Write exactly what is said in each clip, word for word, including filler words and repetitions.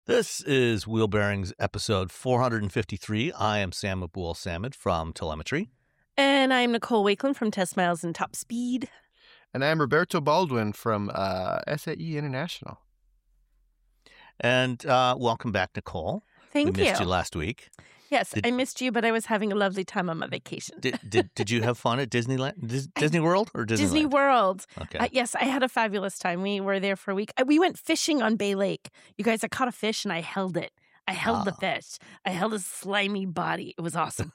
This is Wheel Bearings episode four hundred fifty-three. I am Sam Abul Samad from Telemetry. And I'm Nicole Wakeland from Test Miles and Top Speed. And I'm Roberto Baldwin from uh, S A E International. And uh, welcome back, Nicole. Thank we you. missed you last week. Yes, Did- I missed you, but I was having a lovely time on my vacation. Did did, did you have fun at Disneyland, Dis- Disney World, or Disneyland? Disney World. Okay. Uh, yes, I had a fabulous time. We were there for a week. Uh, We went fishing on Bay Lake. You guys, I caught a fish and I held it. I held the Ah. fish. I held his slimy body. It was awesome.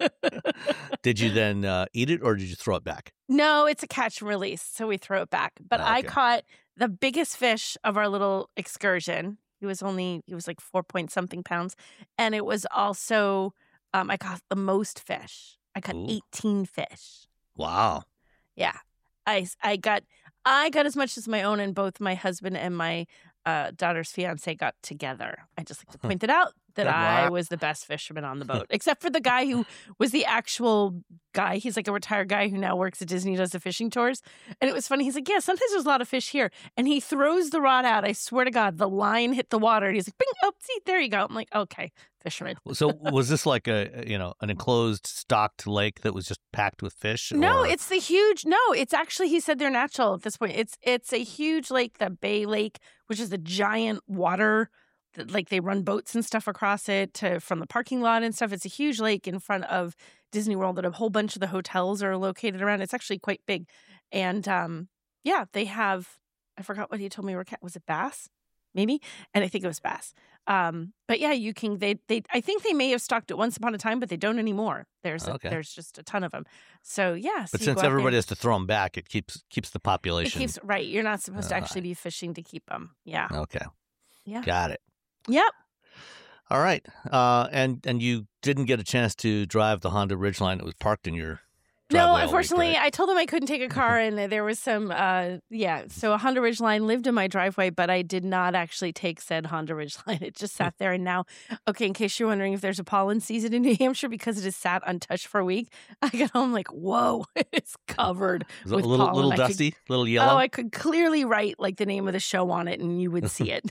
Did you then uh, eat it, or did you throw it back? No, it's a catch and release, so we throw it back. But Ah, I okay. caught the biggest fish of our little excursion. He was only, he was like four point something pounds. And it was also, um, I caught the most fish. I caught Ooh. eighteen fish. Wow. Yeah. I, I got, I got as much as my own, and both my husband and my uh, daughter's fiance got together. I just like to point it out that I Wow. was the best fisherman on the boat, except for the guy who was the actual guy. He's like a retired guy who now works at Disney, does the fishing tours. And it was funny. He's like, yeah, sometimes there's a lot of fish here. And he throws the rod out. I swear to God, the line hit the water. And he's like, bing, oh, see, there you go. I'm like, okay, fisherman. So was this like a you know an enclosed, stocked lake that was just packed with fish? No, or- it's the huge. No, it's actually. He said they're natural at this point. It's it's a huge lake, the Bay Lake, which is a giant water. that, Like they run boats and stuff across it to from the parking lot and stuff. It's a huge lake in front of Disney World that a whole bunch of the hotels are located around. It's actually quite big, and um, yeah, they have. I forgot what he told me. Were cat was it bass? Maybe, and I think it was bass. Um, but yeah, you can. They they. I think they may have stocked it once upon a time, but they don't anymore. There's a, Okay. there's just a ton of them. So yeah, so But you since go out there- everybody has to throw them back, it keeps keeps the it population. keeps right. You're not supposed to Uh, actually be fishing to keep them. Yeah. Okay. Yeah. Got it. Yep. All right. Uh, and and you didn't get a chance to drive the Honda Ridgeline that was parked in your driveway No, all week, unfortunately, right? I told them I couldn't take a car, and there was some. Uh, yeah. So a Honda Ridgeline lived in my driveway, but I did not actually take said Honda Ridgeline. It just sat there, and now, okay. In case you're wondering if there's a pollen season in New Hampshire, because it has sat untouched for a week, I got home like, whoa, it's covered Was it with a little pollen. little I could- dusty, little yellow. Oh, I could clearly write like the name of the show on it, and you would see it.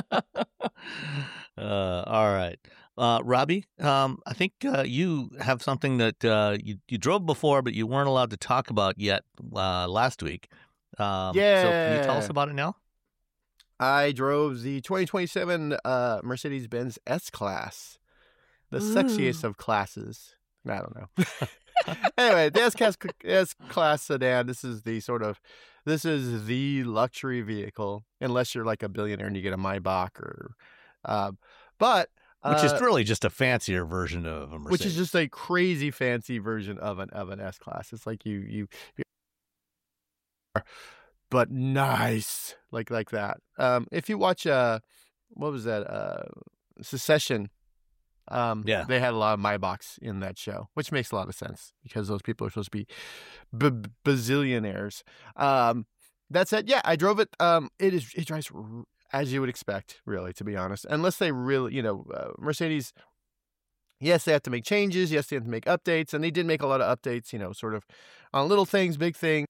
Uh, all right. Uh, Robbie, um, I think uh, you have something that uh, you, you drove before, but you weren't allowed to talk about yet uh, last week. Um, So can you tell us Yeah. about it now? I drove the twenty twenty-seven uh, Mercedes-Benz S-Class, the sexiest of classes. I don't know. Anyway, the S-Class, S-Class sedan, this is the sort of, this is the luxury vehicle, unless you're like a billionaire and you get a Maybach or, uh, but. Which is uh, really just a fancier version of a Mercedes. Which is just a crazy fancy version of an of an S class. It's like you you, you but nice like like that. Um, if you watch uh, what was that uh, Secession? Um, Yeah. they had a lot of Maybachs in that show, which makes a lot of sense because those people are supposed to be b- bazillionaires. Um, that said, yeah, I drove it. Um, it is it drives. R- As you would expect, really, to be honest. Unless they really, you know, uh, Mercedes, yes, they have to make changes. Yes, they have to make updates. And they did make a lot of updates, you know, sort of on little things, big things.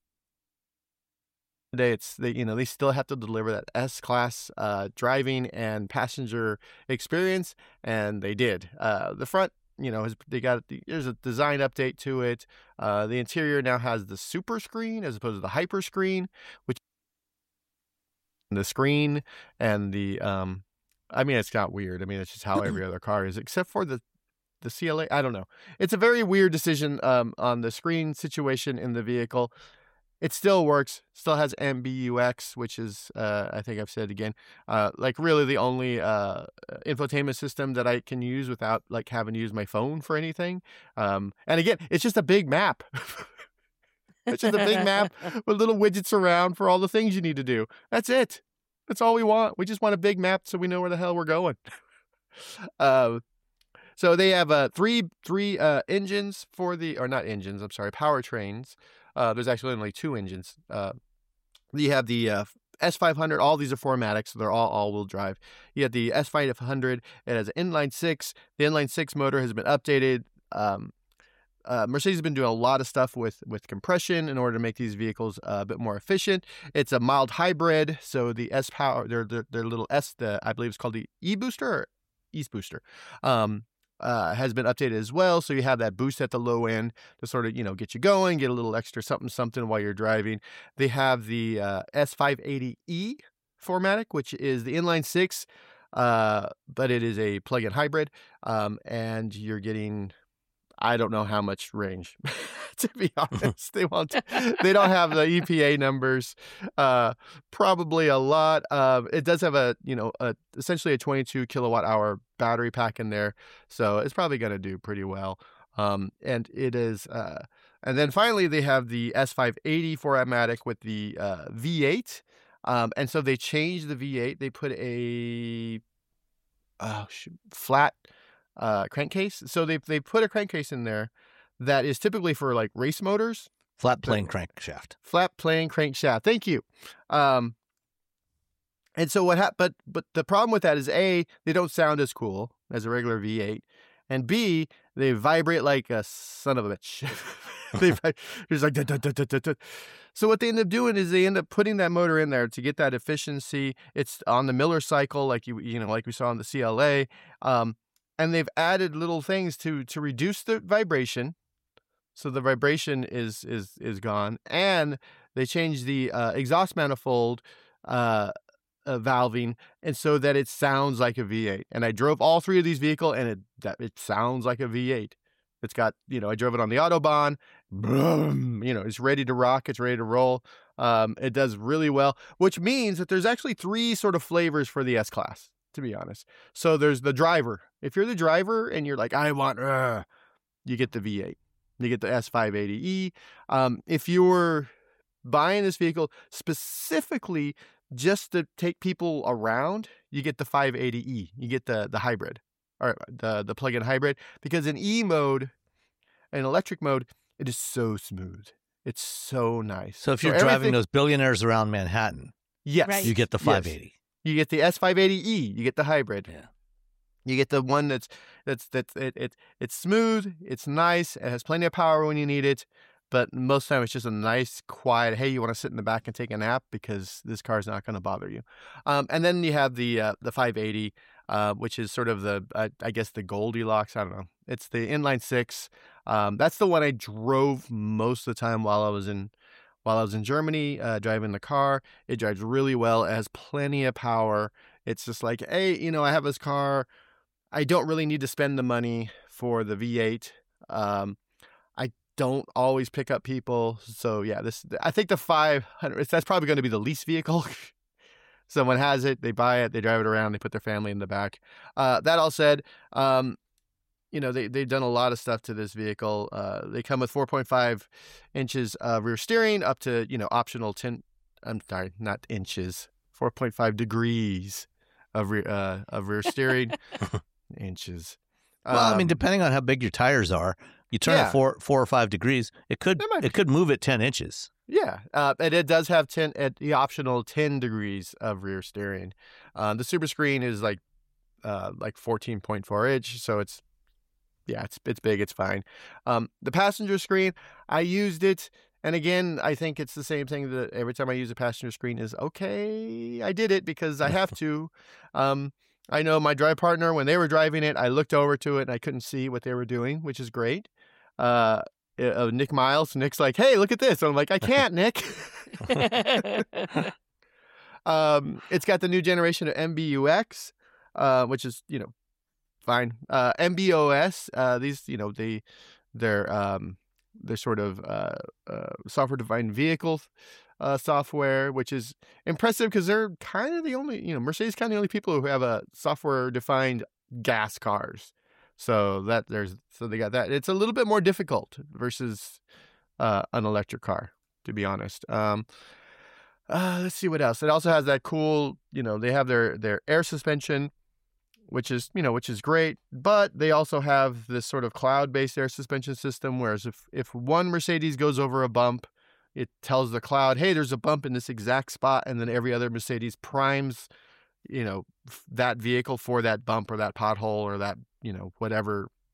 Today, it's, they, you know, they still have to deliver that S-Class uh, driving and passenger experience. And they did. Uh, the front, you know, has, they got, there's a design update to it. Uh, the interior now has the super screen as opposed to the hyper screen, which the screen and the um I mean it's not weird. I mean it's just how every other car is except for the the C L A. I don't know. It's a very weird decision um on the screen situation in the vehicle. It still works, still has M B U X, which is uh I think I've said again, uh like really the only uh infotainment system that I can use without like having to use my phone for anything. Um and again, it's just a big map. It's just a big map with little widgets around for all the things you need to do. That's it. That's all we want. We just want a big map so we know where the hell we're going. uh, so they have uh, three three uh, engines for the, or not engines, I'm sorry, powertrains. Uh, there's actually only two engines. Uh, you have the uh, S five hundred. All these are four matic, so they're all all-wheel drive. You have the S five hundred. It has an inline six. The inline six motor has been updated. Um, uh, Mercedes has been doing a lot of stuff with with compression in order to make these vehicles uh, a bit more efficient. It's a mild hybrid, so the S power, their their, their little S, the I believe it's called the E booster or East booster. Um, Uh, has been updated as well, so you have that boost at the low end to sort of, you know, get you going, get a little extra something something while you're driving. They have the uh, S five eighty E four matic, which is the inline six, uh, but it is a plug-in hybrid, um, and you're getting, I don't know how much range, to be honest. They won't. They don't have the E P A numbers. Uh, probably a lot. Uh, it does have a, you know, a, essentially a twenty-two kilowatt hour battery pack in there, so it's probably going to do pretty well. Um, and it is. Uh, and then finally, they have the S five eighty four matic with the uh, V eight. Um, and so they changed the V eight. They put a oh, shoot, flat. Uh, crankcase. So they they put a crankcase in there that is typically for like race motors. Flat plane crankshaft. Flat plane crankshaft. Thank you. Um, and so what happened? But but the problem with that is A, they don't sound as cool as a regular V eight, and B, they vibrate like a son of a bitch. they it's like. Da, da, da, da, da, da. So what they end up doing is they end up putting that motor in there to get that efficiency. It's on the Miller cycle, like you you know like we saw on the C L A. Um, And they've added little things to to reduce the vibration, so the vibration is is is gone. And they changed the uh, exhaust manifold uh, uh, valving, and so that it sounds like a V eight. And I drove all three of these vehicles, and it that it sounds like a V eight. It's got, you know, I drove it on the Autobahn. Boom, you know, it's ready to rock. It's ready to roll. Um, it does really well, which means that there's actually three sort of flavors for the S-Class, to be honest. So there's the driver. If you're the driver and you're like, I want, uh, you get the V eight. You get the S five eighty E. Um, if you're buying this vehicle specifically just to take people around, you get the five eighty E. You get the the hybrid, or the, the plug-in hybrid, because in E mode, in electric mode, it is so smooth. It's so nice. So if you're so driving those billionaires around Manhattan, yes, right. you get the five eighty. Yes. You get the S five eighty E. You get the hybrid. Yeah. You get the one that's that's that's it, it it's smooth, it's nice, it has plenty of power when you need it, but most of the time it's just a nice, quiet, hey, you want to sit in the back and take a nap because this car is not going to bother you. Um, and then you have the uh, the five eighty, uh, which is sort of the uh, I guess the Goldilocks. I don't know. It's the inline six. Um, that's the one I drove most of the time while I was in while I was in Germany, uh, driving the car. It drives really well. It has plenty of power. It's just like, hey, you know, I have this car. I don't really need to spend the money for the V eight. Um, I don't always pick up people. So yeah, this, I think the five hundred, that's probably going to be the lease vehicle. Someone has it, they buy it, they drive it around, they put their family in the back. Uh, that all said, um, you know, they, they've done a lot of stuff to this vehicle. Uh, they come with four point five inches of rear steering, up to, you know, optional ten, I'm sorry, not inches, four point five degrees of rear, uh, of rear steering. Inches. Well, um, I mean, depending on how big your tires are, you turn yeah. it four, four or five degrees. It could, it, it could move it ten inches. Yeah, uh, and it does have ten, uh, the optional ten degrees of rear steering. Um, the Super Screen is like, uh, like fourteen point four inch, so it's, yeah, it's it's big, it's fine. Um, the passenger screen, I used it, and again, I think it's the same thing that every time I use a passenger screen is okay. I did it because I have to. Um. I know my drive partner, when they were driving it, I looked over to it and I couldn't see what they were doing, which is great. Uh, uh, Nick Miles, Nick's like, hey, look at this. And I'm like, I can't, Nick. um, it's got the new generation of M B U X, uh, which is, you know, fine. Uh, M B O S, uh, these, you know, they, they're, um, they're sort of uh, uh, software-defined vehicles. Uh, software, which is impressive because they're kind of the only, you know, Mercedes kind of the only people who have a software-defined gas cars. So that there's, so they got that. It's a little bit more difficult versus uh, an electric car, to be honest. Um, uh, let's see what else. It also has that cool, you know, they have their their air suspension, which is, you know, which is great. But they also have this sort of cloud-based air suspension system. Whereas if if one Mercedes goes over a bump, it tells the cloud, hey, there's a bump in this exact spot. And then every other Mercedes primes, you know, that vehicle for that bump or that pothole or that, you know, whatever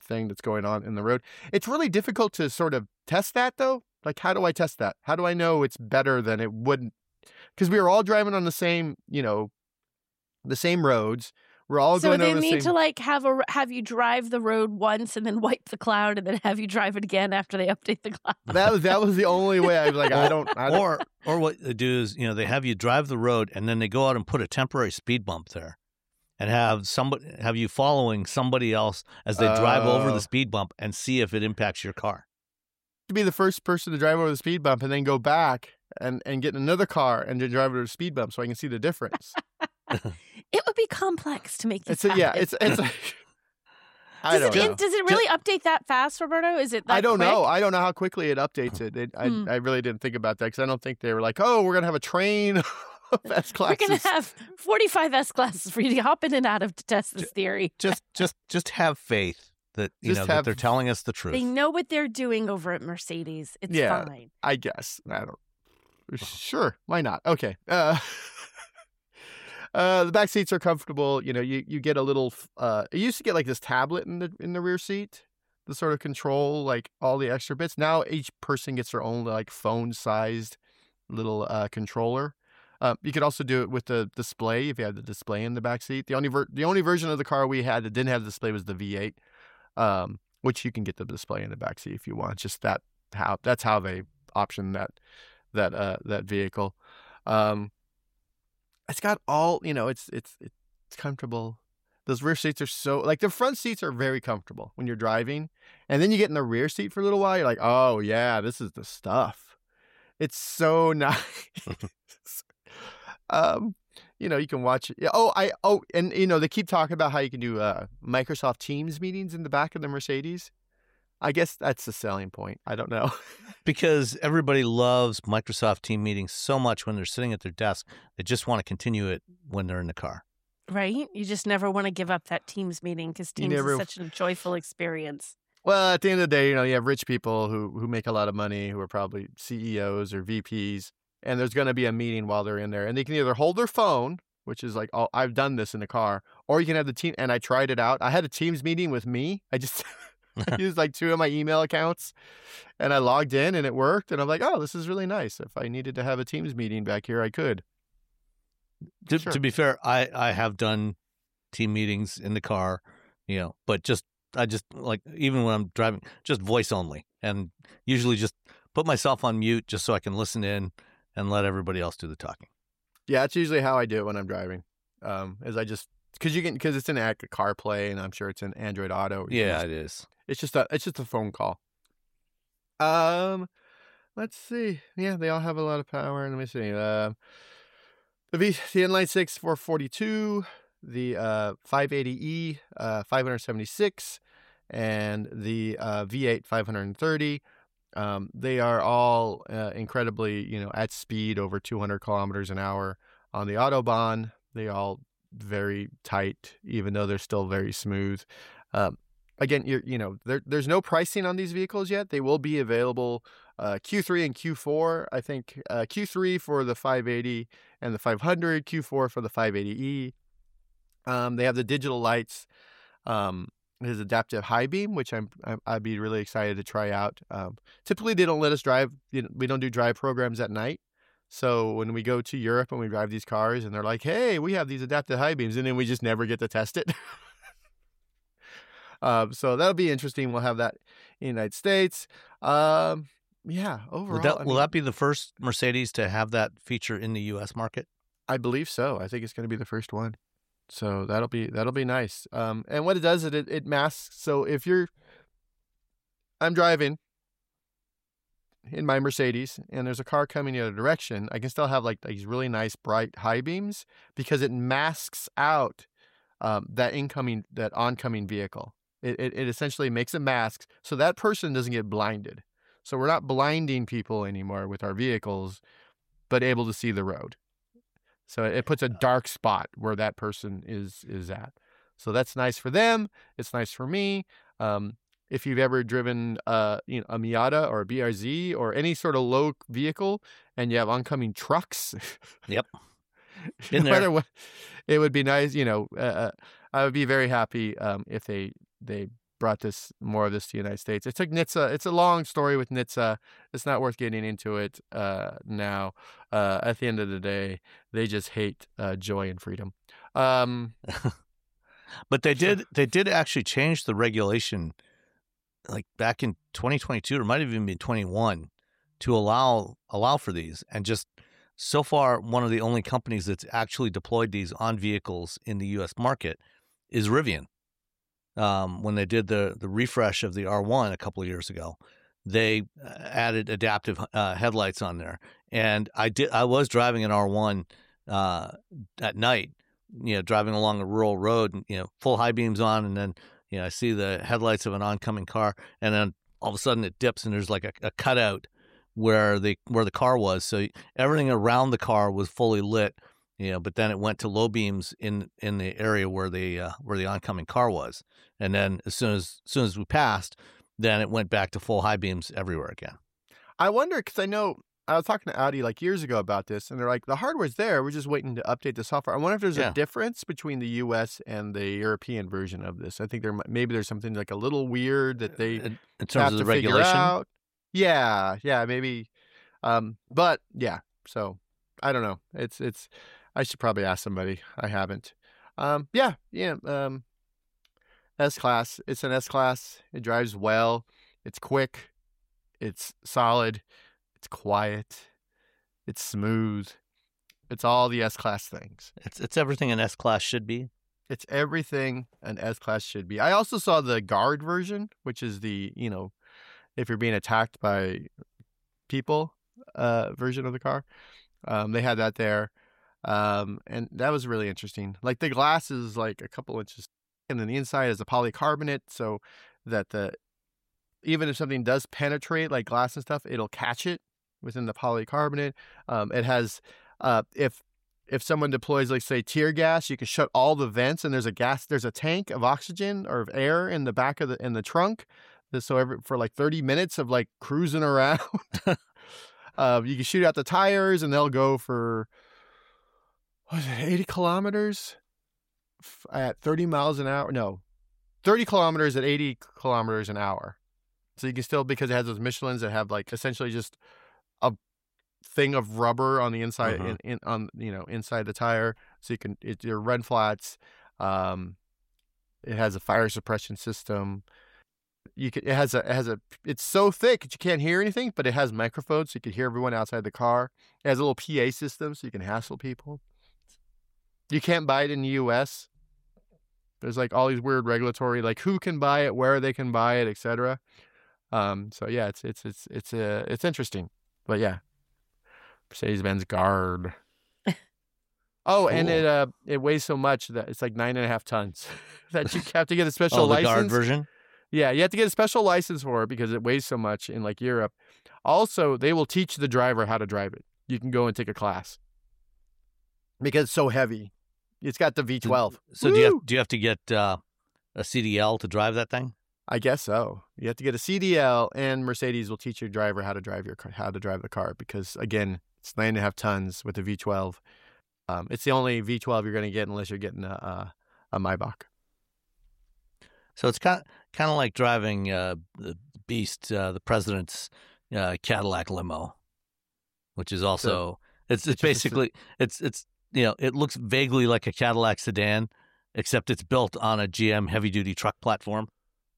thing that's going on in the road. It's really difficult to sort of test that, though. Like, how do I test that? How do I know it's better than it wouldn't? Because we were all driving on the same, you know, the same roads. We're all so going they over the need same... to like have a have you drive the road once and then wipe the cloud and then have you drive it again after they update the cloud. That was that was the only way. I was like, I don't, I don't. Or or what they do is, you know, they have you drive the road and then they go out and put a temporary speed bump there, and have somebody have you following somebody else as they drive uh, over the speed bump and see if it impacts your car. To be the first person to drive over the speed bump and then go back and and get in another car and to drive over the speed bump so I can see the difference. It would be complex to make this it's a, happen. yeah, it's it's. A, I does, don't it, know. does it really Just, update that fast, Roberto? Is it that I don't quick? know. I don't know how quickly it updates it. it I, hmm. I really didn't think about that because I don't think they were like, oh, we're going to have a train of S classes. We're going to have forty-five S classes for you to hop in and out of to test this theory. Just just, just have faith that, you just know, have, that they're telling us the truth. They know what they're doing over at Mercedes. It's yeah, fine. I guess. I don't. Sure. Why not? Okay. Uh Uh, the back seats are comfortable. You know, you, you get a little. Uh, I used to get like this tablet in the in the rear seat, to sort of control like all the extra bits. Now each person gets their own like phone sized little uh, controller. Uh, you could also do it with the display if you had the display in the back seat. The only ver- the only version of the car we had that didn't have the display was the V eight, um, which you can get the display in the back seat if you want. Just that how that's how they option that that uh, that vehicle. Um, It's got all, you know, it's it's it's comfortable. Those rear seats are so, like the front seats are very comfortable when you're driving. And then you get in the rear seat for a little while. You're like, oh, yeah, this is the stuff. It's so nice. um, you know, you can watch it. Oh, I, oh, and, you know, they keep talking about how you can do uh, Microsoft Teams meetings in the back of the Mercedes. I guess that's the selling point. I don't know. Because everybody loves Microsoft Team meetings so much when they're sitting at their desk, they just want to continue it when they're in the car. Right? You just never want to give up that Teams meeting because Teams never... is such a joyful experience. Well, at the end of the day, you know, you have rich people who, who make a lot of money, who are probably C E Os or V Ps, and there's going to be a meeting while they're in there. And they can either hold their phone, which is like, oh, I've done this in the car, or you can have the team. And I tried it out. I had a Teams meeting with me. I just... I used like two of my email accounts and I logged in and it worked. And I'm like, oh, this is really nice. If I needed to have a Teams meeting back here, I could. To, sure. to be fair, I, I have done team meetings in the car, you know, but just, I just like, even when I'm driving, just voice only, and usually just put myself on mute just so I can listen in and let everybody else do the talking. Yeah, that's usually how I do it when I'm driving. Um, is I just, cause you can, cause it's in CarPlay and I'm sure it's in Android Auto. Yeah, just, it is. It's just a it's just a phone call. Um, let's see. Yeah, they all have a lot of power. Let me see. Uh, the V the inline six four forty-two, the uh five eighty E uh five seventy-six, and the uh V eight five thirty. Um, they are all uh, incredibly, you know, at speed over two hundred kilometers an hour on the Autobahn. They all very tight, even though they're still very smooth. Um. Again, you're, you know, there, there's no pricing on these vehicles yet. They will be available uh, Q three and Q four. I think uh, Q three for the five eighty and the five hundred, Q four for the five eighty E. Um, they have the digital lights. Um, his adaptive high beam, which I'm, I'm I'd be really excited to try out. Um, typically, they don't let us drive. You know, we don't do drive programs at night. So when we go to Europe and we drive these cars, and they're like, "Hey, we have these adaptive high beams," and then we just never get to test it. Um, so that'll be interesting. We'll have that in the United States. Um, yeah, overall. Will that, I mean, will that be the first Mercedes to have that feature in the U S market? I believe so. I think it's going to be the first one. So that'll be that'll be nice. Um, and what it does is it, it masks. So if you're, I'm driving in my Mercedes and there's a car coming the other direction, I can still have like these really nice bright high beams because it masks out um, that incoming, that oncoming vehicle. It, it it essentially makes a mask so that person doesn't get blinded. So we're not blinding people anymore with our vehicles, but able to see the road. So it puts a dark spot where that person is is at. So that's nice for them. It's nice for me. Um, if you've ever driven uh, you know, a Miata or a B R Z or any sort of low vehicle and you have oncoming trucks. Yep. no matter what, it would be nice. You know, uh, I would be very happy um, if they they brought this more of this to the United States. It took N H T S A. It's a long story with N H T S A. It's not worth getting into it uh, now. Uh, at the end of the day, they just hate uh, joy and freedom. Um, but they did they did actually change the regulation, like back in twenty twenty-two, or might have even been twenty-one, to allow allow for these. And just so far, one of the only companies that's actually deployed these on vehicles in the U S market is Rivian. Um, when they did the, the refresh of the R one a couple of years ago, they added adaptive uh, headlights on there. And I did. I was driving an R one uh, at night, you know, driving along a rural road, and, you know, full high beams on, and then, you know, I see the headlights of an oncoming car, and then all of a sudden it dips, and there's like a, a cutout where the where the car was. So everything around the car was fully lit, you know, but then it went to low beams in in the area where the uh, where the oncoming car was. And then as soon as, as soon as we passed, then it went back to full high beams everywhere again. I wonder, because I know I was talking to Audi like years ago about this, and they're like, the hardware's there. We're just waiting to update the software. I wonder if there's Yeah. a difference between the U S and the European version of this. I think there might- maybe there's something like a little weird that they In, in terms have of to the figure regulation. out. Yeah, yeah, maybe. Um, but yeah, so I don't know. It's it's. I should probably ask somebody. I haven't. Um, yeah, yeah. Um, S-Class. It's an S-Class. It drives well. It's quick. It's solid. It's quiet. It's smooth. It's all the S-Class things. It's it's everything an S-Class should be. It's everything an S-Class should be. I also saw the Guard version, which is the, you know, if you're being attacked by people uh, version of the car. Um, they had that there. Um, and that was really interesting. Like the glass is like a couple inches, and then the inside is a polycarbonate, so that the even if something does penetrate like glass and stuff, it'll catch it within the polycarbonate. Um, it has uh, if if someone deploys, like, say, tear gas, you can shut all the vents, and there's a gas, there's a tank of oxygen or of air in the back of the in the trunk. So every, for like thirty minutes of like cruising around, uh, you can shoot out the tires, and they'll go for what is it, eighty kilometers at thirty miles an hour. No, thirty kilometers at eighty kilometers an hour. So you can still, because it has those Michelins that have like essentially just a thing of rubber on the inside, Uh-huh. in, in on you know inside the tire, so you can it, your run flats. Um, it has a fire suppression system. You can it has a it has a it's so thick that you can't hear anything, but it has microphones so you can hear everyone outside the car. It has a little P A system so you can hassle people. You can't buy it in the U S. There's like all these weird regulatory, like who can buy it, where they can buy it, et cetera. Um, so yeah, it's it's it's it's uh, it's interesting, but yeah, Mercedes-Benz Guard. Oh, and Cool. it uh it weighs so much that it's like nine and a half tons that you have to get a special Oh, the license. Guard version. Yeah, you have to get a special license for it because it weighs so much in like Europe. Also, they will teach the driver how to drive it. You can go and take a class because it's so heavy. It's got the V twelve. So do you Woo! have, do you have to get uh, a C D L to drive that thing? I guess so. You have to get a C D L, and Mercedes will teach your driver how to drive your car, how to drive the car because again, it's nine and a half tons with the V twelve. Um, it's the only V twelve you're going to get unless you're getting a a, a Maybach. So it's kind of, kind of like driving uh, the Beast, uh, the president's uh, Cadillac limo, which is also it's it's basically it's it's you know it looks vaguely like a Cadillac sedan, except it's built on a G M heavy duty truck platform.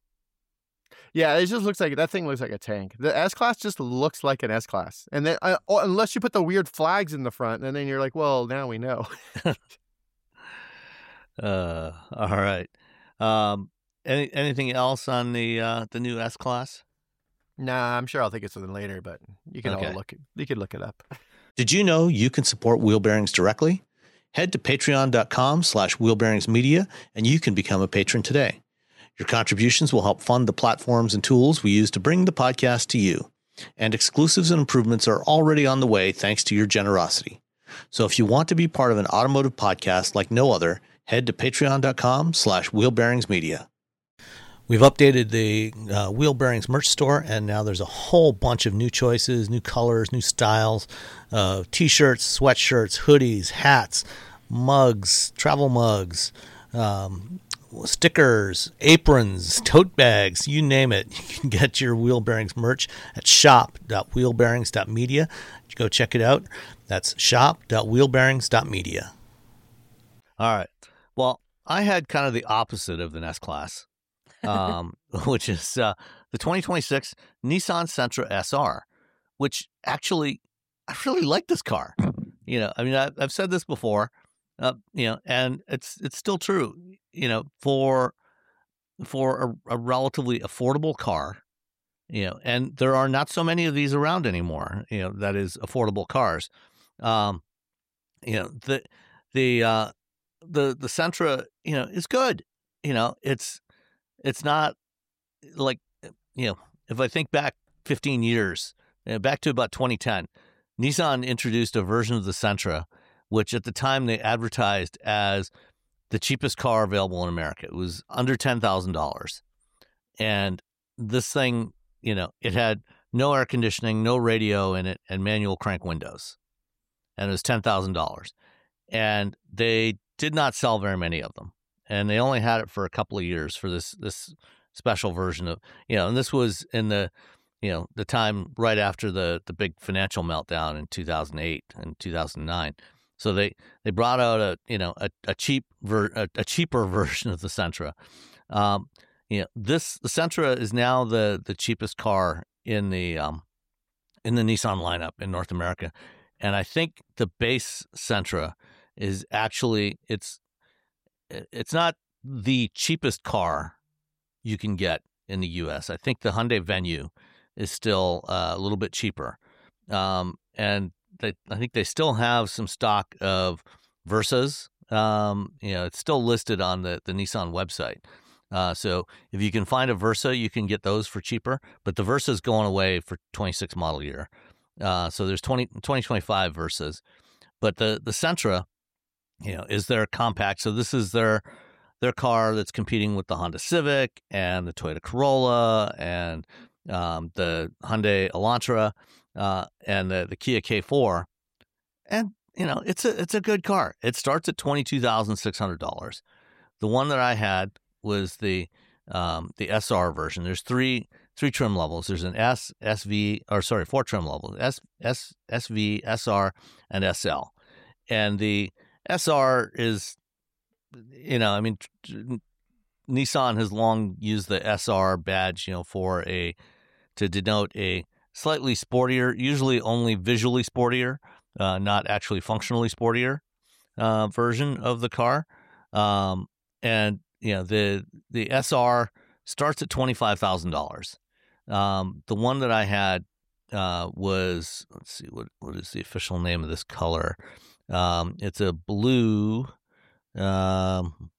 Yeah, it just looks like that thing looks like a tank. The S-Class just looks like an S-Class, and then uh, oh, unless you put the weird flags in the front, and then you're like, well, now we know. Uh, all right. Um, any anything else on the uh, the new S-Class? Nah, I'm sure I'll think of something later, but you can Okay. all look. You can look it up. Did you know you can support Wheel Bearings directly? Head to patreon.com slash wheelbearingsmedia and you can become a patron today. Your contributions will help fund the platforms and tools we use to bring the podcast to you. And exclusives and improvements are already on the way thanks to your generosity. So if you want to be part of an automotive podcast like no other, head to patreon.com slash wheelbearingsmedia. We've updated the uh, Wheel Bearings merch store, and now there's a whole bunch of new choices, new colors, new styles, uh, t-shirts, sweatshirts, hoodies, hats, mugs, travel mugs, um, stickers, aprons, tote bags, you name it. You can get your Wheel Bearings merch at shop dot wheel bearings dot media. Go check it out. That's shop dot wheel bearings dot media. All right. Well, I had kind of the opposite of the Nest Class, um, which is uh, the twenty twenty-six Nissan Sentra S R, which actually, I really like this car. You know, I mean, I, I've said this before, uh, you know, and it's it's still true. You know, for for a, a relatively affordable car, you know, and there are not so many of these around anymore. You know, that is affordable cars. Um, you know, the the uh, the the Sentra, you know, is good. You know, it's it's not like, you know, if I think back fifteen years, you know, back to about twenty ten, Nissan introduced a version of the Sentra, which at the time they advertised as the cheapest car available in America. It was under ten thousand dollars. And this thing, you know, it had no air conditioning, no radio in it, and manual crank windows. And it was ten thousand dollars. And they did not sell very many of them. And they only had it for a couple of years for this this special version of, you know, and this was in the, you know, the time right after the, the big financial meltdown in two thousand eight and two thousand nine. So they, they brought out a, you know, a, a cheap ver, a, a cheaper version of the Sentra. Um, you know, this the Sentra is now the, the cheapest car in the um, in the Nissan lineup in North America, and I think the base Sentra is actually it's it's not the cheapest car you can get in the U S. I think the Hyundai Venue is still uh, a little bit cheaper, um, and they, I think they still have some stock of Versas. Um, you know, it's still listed on the, the Nissan website. Uh, so if you can find a Versa, you can get those for cheaper. But the Versa is going away for twenty-six model year. Uh, so there's twenty, twenty twenty-five Versas. But the, the Sentra, you know, is their compact. So this is their their car that's competing with the Honda Civic and the Toyota Corolla and um, the Hyundai Elantra uh, and the, the Kia K four. And, you know, it's a it's a good car. It starts at twenty-two thousand six hundred dollars. The one that I had was the um, the S R version. There's three three trim levels. There's an S, S V, or sorry, four trim levels: S, S, S V, S R, and S L. And the S R is, you know, I mean, Nissan has long used the S R badge, you know, for a to denote a slightly sportier, usually only visually sportier, uh, not actually functionally sportier uh, version of the car. Um, and you know, the the S R starts at twenty-five thousand dollars. Um, the one that I had uh, was, let's see, what what is the official name of this color? Um, it's a blue. Um,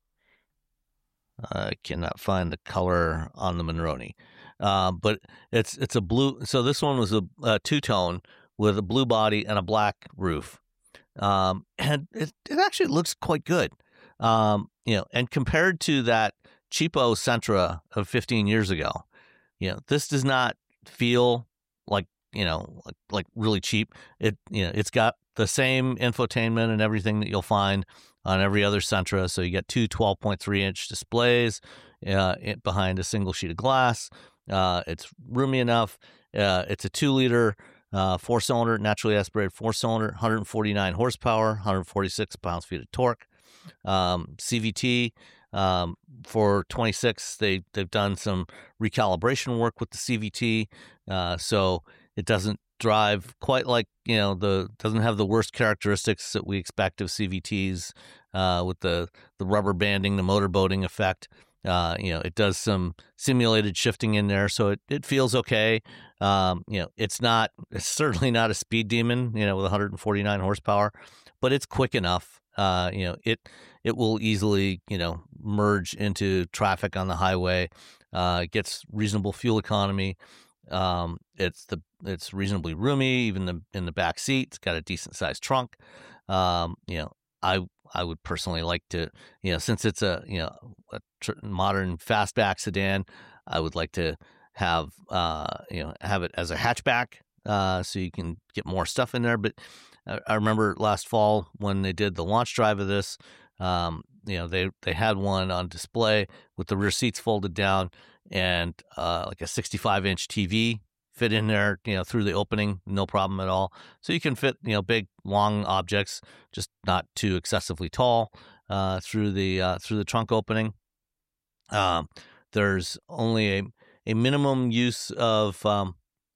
I cannot find the color on the Monroney, uh, but it's it's a blue. So this one was a, a two tone with a blue body and a black roof, um, and it it actually looks quite good. Um, you know, and compared to that cheapo Sentra of fifteen years ago, you know, this does not feel like, you know, like, like really cheap. It, you know, it's got the same infotainment and everything that you'll find on every other Sentra. So you get two twelve point three inch displays uh, behind a single sheet of glass. Uh, it's roomy enough. Uh, it's a two liter uh, four cylinder, naturally aspirated four cylinder, one hundred forty-nine horsepower, one hundred forty-six pounds feet of torque. Um, C V T um, for twenty-six, they they've done some recalibration work with the C V T, uh, so it doesn't drive quite like, you know, the doesn't have the worst characteristics that we expect of C V Ts uh, with the the rubber banding, the motorboating effect. Uh, you know, it does some simulated shifting in there, so it, it feels okay. Um, you know, it's not it's certainly not a speed demon, you know, with one hundred forty-nine horsepower, but it's quick enough. Uh, you know, it it will easily, you know, merge into traffic on the highway. Uh, it gets reasonable fuel economy. Um, it's the it's reasonably roomy, even the in the back seat. It's got a decent sized trunk. Um, you know, I I would personally like to, you know, since it's a you know a tr- modern fastback sedan, I would like to have uh you know have it as a hatchback, uh, so you can get more stuff in there. But I remember last fall when they did the launch drive of this, um, you know, they they had one on display with the rear seats folded down and uh, like a sixty-five inch T V fit in there, you know, through the opening, no problem at all. So you can fit, you know, big long objects, just not too excessively tall, uh, through the uh, through the trunk opening. Um, there's only a a minimum use of um,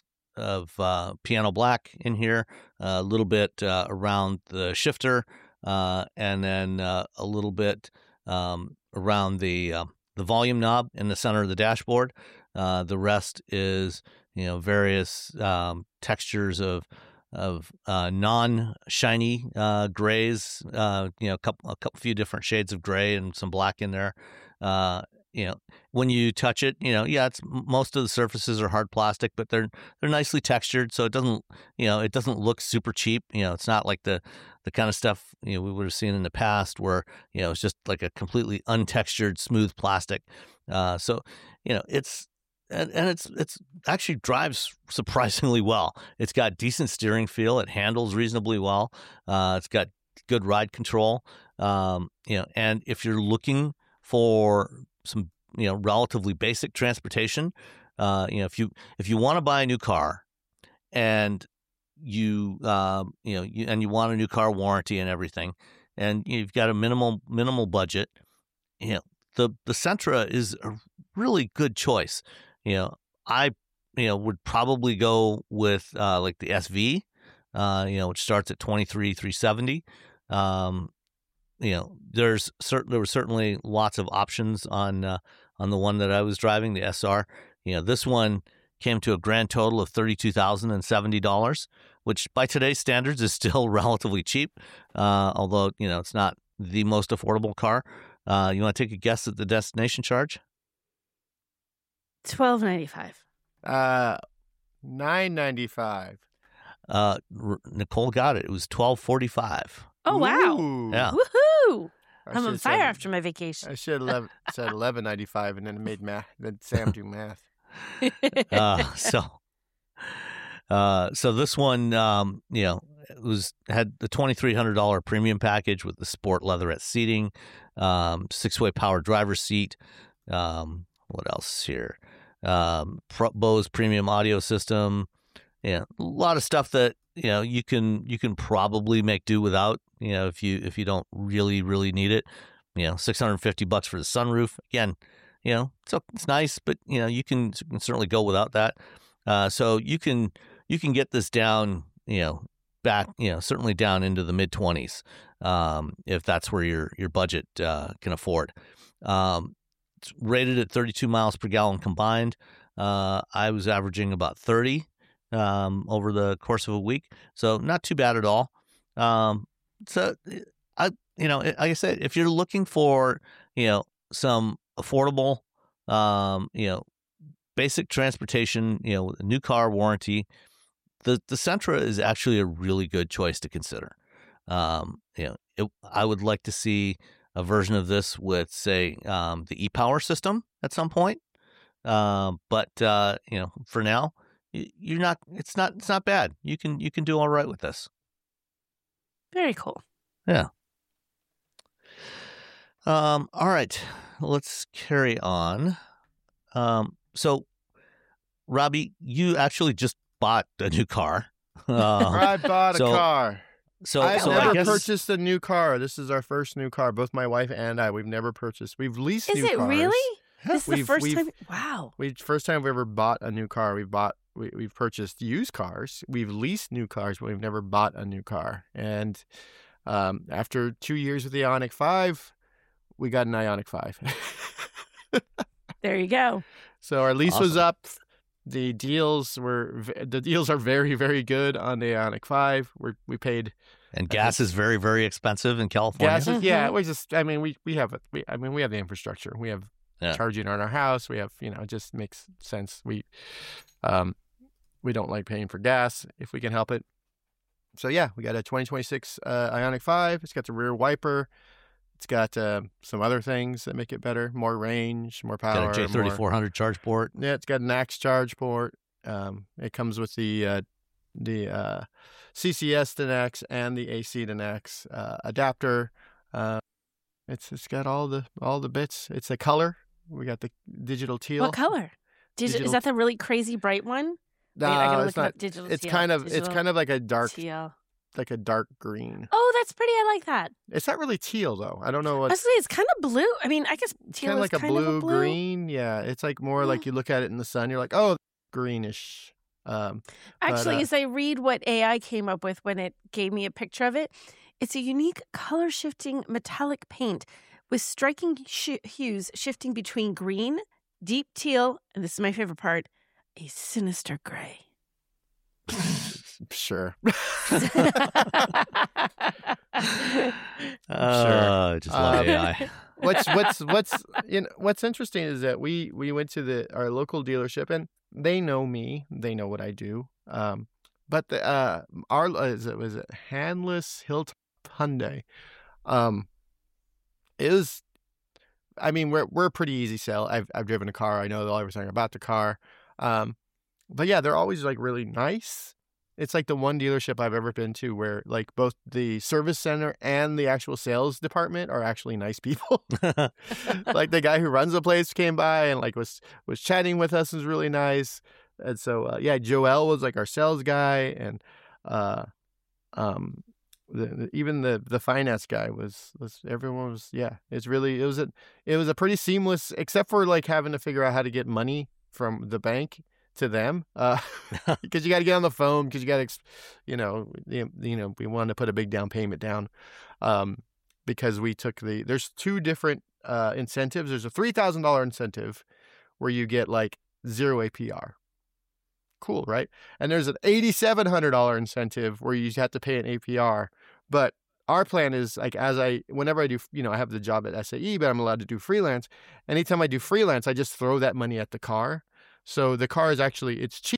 of uh, piano black in here, uh, a little bit uh, around the shifter, uh, and then uh, a little bit um, around the uh, the volume knob in the center of the dashboard. Uh, the rest is, you know, various um, textures of of uh, non-shiny uh, grays. Uh, you know, a couple a couple few different shades of gray and some black in there. Uh, you know, when you touch it, you know, yeah, it's most of the surfaces are hard plastic, but they're they're nicely textured, so it doesn't, you know, it doesn't look super cheap. You know, it's not like the the kind of stuff, you know, we would have seen in the past where, you know, it's just like a completely untextured, smooth plastic. Uh, so, you know, it's and, and it's it's actually drives surprisingly well. It's got decent steering feel. It handles reasonably well. Uh, it's got good ride control. Um, you know, and if you're looking for some, you know, relatively basic transportation, uh, you know, if you if you want to buy a new car, and you um, you know, you, and you want a new car warranty and everything, and you've got a minimal minimal budget, you know, the the Sentra is a really good choice. You know, I you know would probably go with uh, like the S V, uh, you know, which starts at twenty-three thousand three hundred seventy dollars. Um, you know, there's certain there were certainly lots of options on uh, on the one that I was driving, the S R. You know, this one came to a grand total of thirty-two thousand seventy dollars, which by today's standards is still relatively cheap, uh, although, you know, it's not the most affordable car. Uh, you want to take a guess at the destination charge? twelve ninety-five. Uh, nine ninety five. Uh, R- Nicole got it. It was twelve forty five. Oh, wow. Ooh. Yeah. Woohoo! I I'm on should've fire said- after my vacation. I should have said eleven ninety five, and then made math. Then Sam do math. Uh, so, uh, so this one, um, you know, it was had the twenty-three hundred dollars premium package with the sport leatherette seating, um, six-way power driver's seat. Um, what else here? Um, Pro- Bose premium audio system. Yeah, a lot of stuff that, you know, you can you can probably make do without. You know, if you if you don't really really need it. You know, six hundred fifty bucks for the sunroof. Again, you know, it's it's nice, but you know, you can, you can certainly go without that. Uh, so you can you can get this down, you know, back, you know, certainly down into the mid twenties, um, if that's where your your budget uh, can afford. Um, it's rated at thirty-two miles per gallon combined. Uh, I was averaging about thirty um, over the course of a week, so not too bad at all. Um, so I, you know, like I said, if you're looking for, you know, some affordable, um, you know, basic transportation, you know, new car warranty, the the Sentra is actually a really good choice to consider. Um, you know, it, I would like to see a version of this with, say, um, the e-Power system at some point. Um, but uh, you know, for now, you're not. It's not. It's not bad. You can you can do all right with this. Very cool. Yeah. Um, all right, let's carry on. Um, so, Robbie, you actually just bought a new car. Uh, I bought a so- car. so, I've so never I guess purchased a new car. This is our first new car. Both my wife and I. We've never purchased. We've leased Is new it cars. really? This is the We've- first we've- time. Wow. We first time we ever bought a new car. We've bought we, we've purchased used cars. We've leased new cars, but we've never bought a new car. And um, after two years with the Ioniq five, we got an Ioniq five. There you go. So our lease was Awesome. up. The deals were v- the deals are very very good on the Ioniq five. We we paid and gas is very very expensive in California. gas. Is, yeah, Mhm. we just I mean we we have a, we I mean we have the infrastructure. We have Yeah. charging on our house. We have you know it just makes sense. We um we don't like paying for gas if we can help it. So yeah, we got a twenty twenty-six uh, Ioniq five. It's got the rear wiper. It's got uh, some other things that make it better, more range, more power. Got a J more- thirty-four hundred charge port. Yeah, it's got an A X charge port. Um, it comes with the uh, the uh, C C S to N X and the A C to N X uh, adapter. Uh, It's it's got all the all the bits. It's a color. We got the digital teal. What color? Digi- Digital- Is that the really crazy bright one? Wait, I No, gotta it's look it not. up. Digital It's teal. kind of it's Digital kind of like a dark teal. like a dark green. Oh, that's pretty. I like that. It's not really teal though. I don't know what. Honestly, it's kind of blue. I mean, I guess It's teal kind of is like a kind blue, of a blue. green. Yeah, it's like more like you look at it in the sun. You're like, oh, greenish. Um, but, Actually, uh, as I read what A I came up with when it gave me a picture of it, it's a unique color shifting metallic paint with striking sh- hues shifting between green, deep teal, and this is my favorite part, a sinister gray. sure. Uh, I just love Um, A I. what's what's what's you know, what's interesting is that we we went to the our local dealership and they know me, they know what I do. Um, but the uh our is it was it Handless Hilltop Hyundai. Um, it was. I mean, we're we're a pretty easy sell. I've I've driven a car. I know everything about the car. Um, but yeah, they're always like really nice. It's like the one dealership I've ever been to where like both the service center and the actual sales department are actually nice people. Like the guy who runs the place came by and like was was chatting with us, was really nice. And so uh, yeah, Joel was like our sales guy, and uh, um, the, the- even the the finance guy was was everyone was yeah. It's really it was a it was a pretty seamless, except for like having to figure out how to get money from the bank to them, uh, because you got to get on the phone because you got to, you know, you, you know, we wanted to put a big down payment down, um, because we took the there's two different uh incentives. There's a three thousand dollar incentive where you get like zero A P R. Cool, right? And there's an eighty-seven hundred dollar incentive where you have to pay an A P R. But our plan is like, as I, whenever I do, you know, I have the job at S A E, but I'm allowed to do freelance. Anytime I do freelance, I just throw that money at the car. So the car is actually, it's cheap,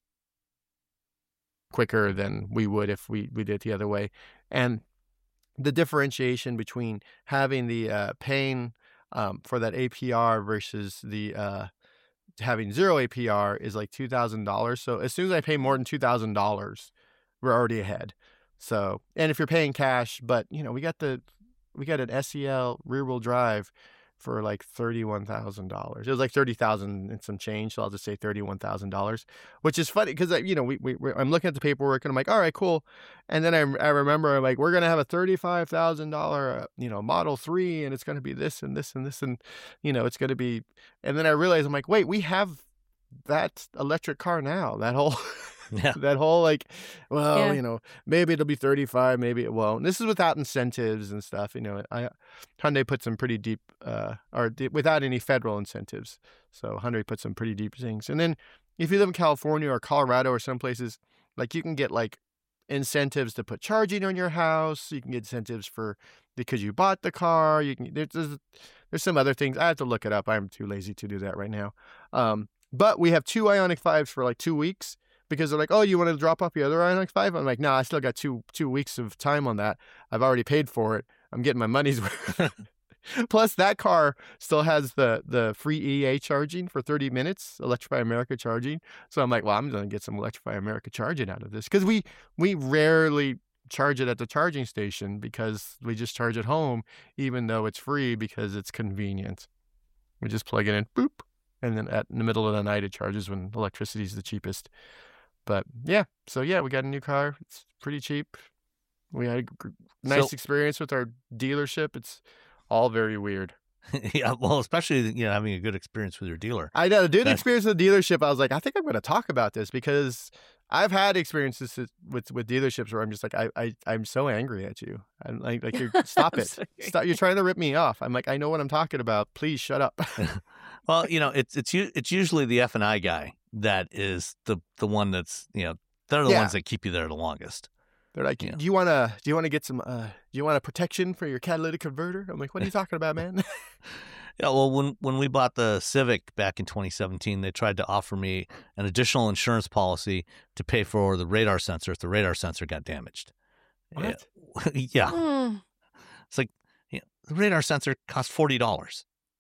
quicker than we would if we, we did it the other way. And the differentiation between having the uh, paying um, for that A P R versus the uh, having zero A P R is like two thousand dollars. So as soon as I pay more than two thousand dollars, we're already ahead. So, and if you're paying cash, but you know, we got the, we got an S E L rear wheel drive for like thirty-one thousand dollars. It was like thirty thousand and some change. So I'll just say thirty-one thousand dollars, which is funny because, you know, we, we, we're, I'm looking at the paperwork and I'm like, all right, cool. And then I, I remember I'm like, we're going to have a thirty-five thousand dollars, uh, you know, Model three, and it's going to be this and this and this. And, you know, it's going to be, and then I realized I'm like, wait, we have that electric car now, that whole, Yeah. that whole like, well, Yeah. you know, maybe it'll be thirty-five, maybe it won't. This is without incentives and stuff. You know, I Hyundai put some pretty deep, uh, or di- without any federal incentives. So Hyundai put some pretty deep things. And then if you live in California or Colorado or some places, like you can get like incentives to put charging on your house. You can get incentives for because you bought the car. You can there's there's, there's some other things. I have to look it up. I'm too lazy to do that right now. Um, but we have two Ioniq fives for like two weeks. Because they're like, oh, you want to drop off your other Ioniq five? I'm like, no, nah, I still got two two weeks of time on that. I've already paid for it. I'm getting my money's worth. Plus, that car still has the the free E A charging for thirty minutes, Electrify America charging. So I'm like, well, I'm going to get some Electrify America charging out of this. Because we, we rarely charge it at the charging station because we just charge at home, even though it's free because it's convenient. We just plug it in, boop. And then at in the middle of the night, it charges when electricity is the cheapest. But yeah, so yeah, we got a new car. It's pretty cheap. We had a gr- nice So- experience with our dealership. It's all very weird. Yeah, well, especially you know having a good experience with your dealer. I know, dude. The That- experience with the dealership, I was like, I think I'm going to talk about this because I've had experiences with with dealerships where I'm just like, I, I I'm so angry at you. I'm like, like you're stop I'm it, sorry. stop. You're trying to rip me off. I'm like, I know what I'm talking about. Please shut up. Well, you know, it's it's u- it's usually the F and I guy that is the the one that's you know they're the Yeah. ones that keep you there the longest. They're like, Yeah. do you want to do you want to get some uh do you want a protection for your catalytic converter? I'm like, what are you talking about, man? Yeah, well, when when we bought the Civic back in twenty seventeen, they tried to offer me an additional insurance policy to pay for the radar sensor if the radar sensor got damaged. What? Yeah, Mm. it's like you know, the radar sensor cost forty dollars.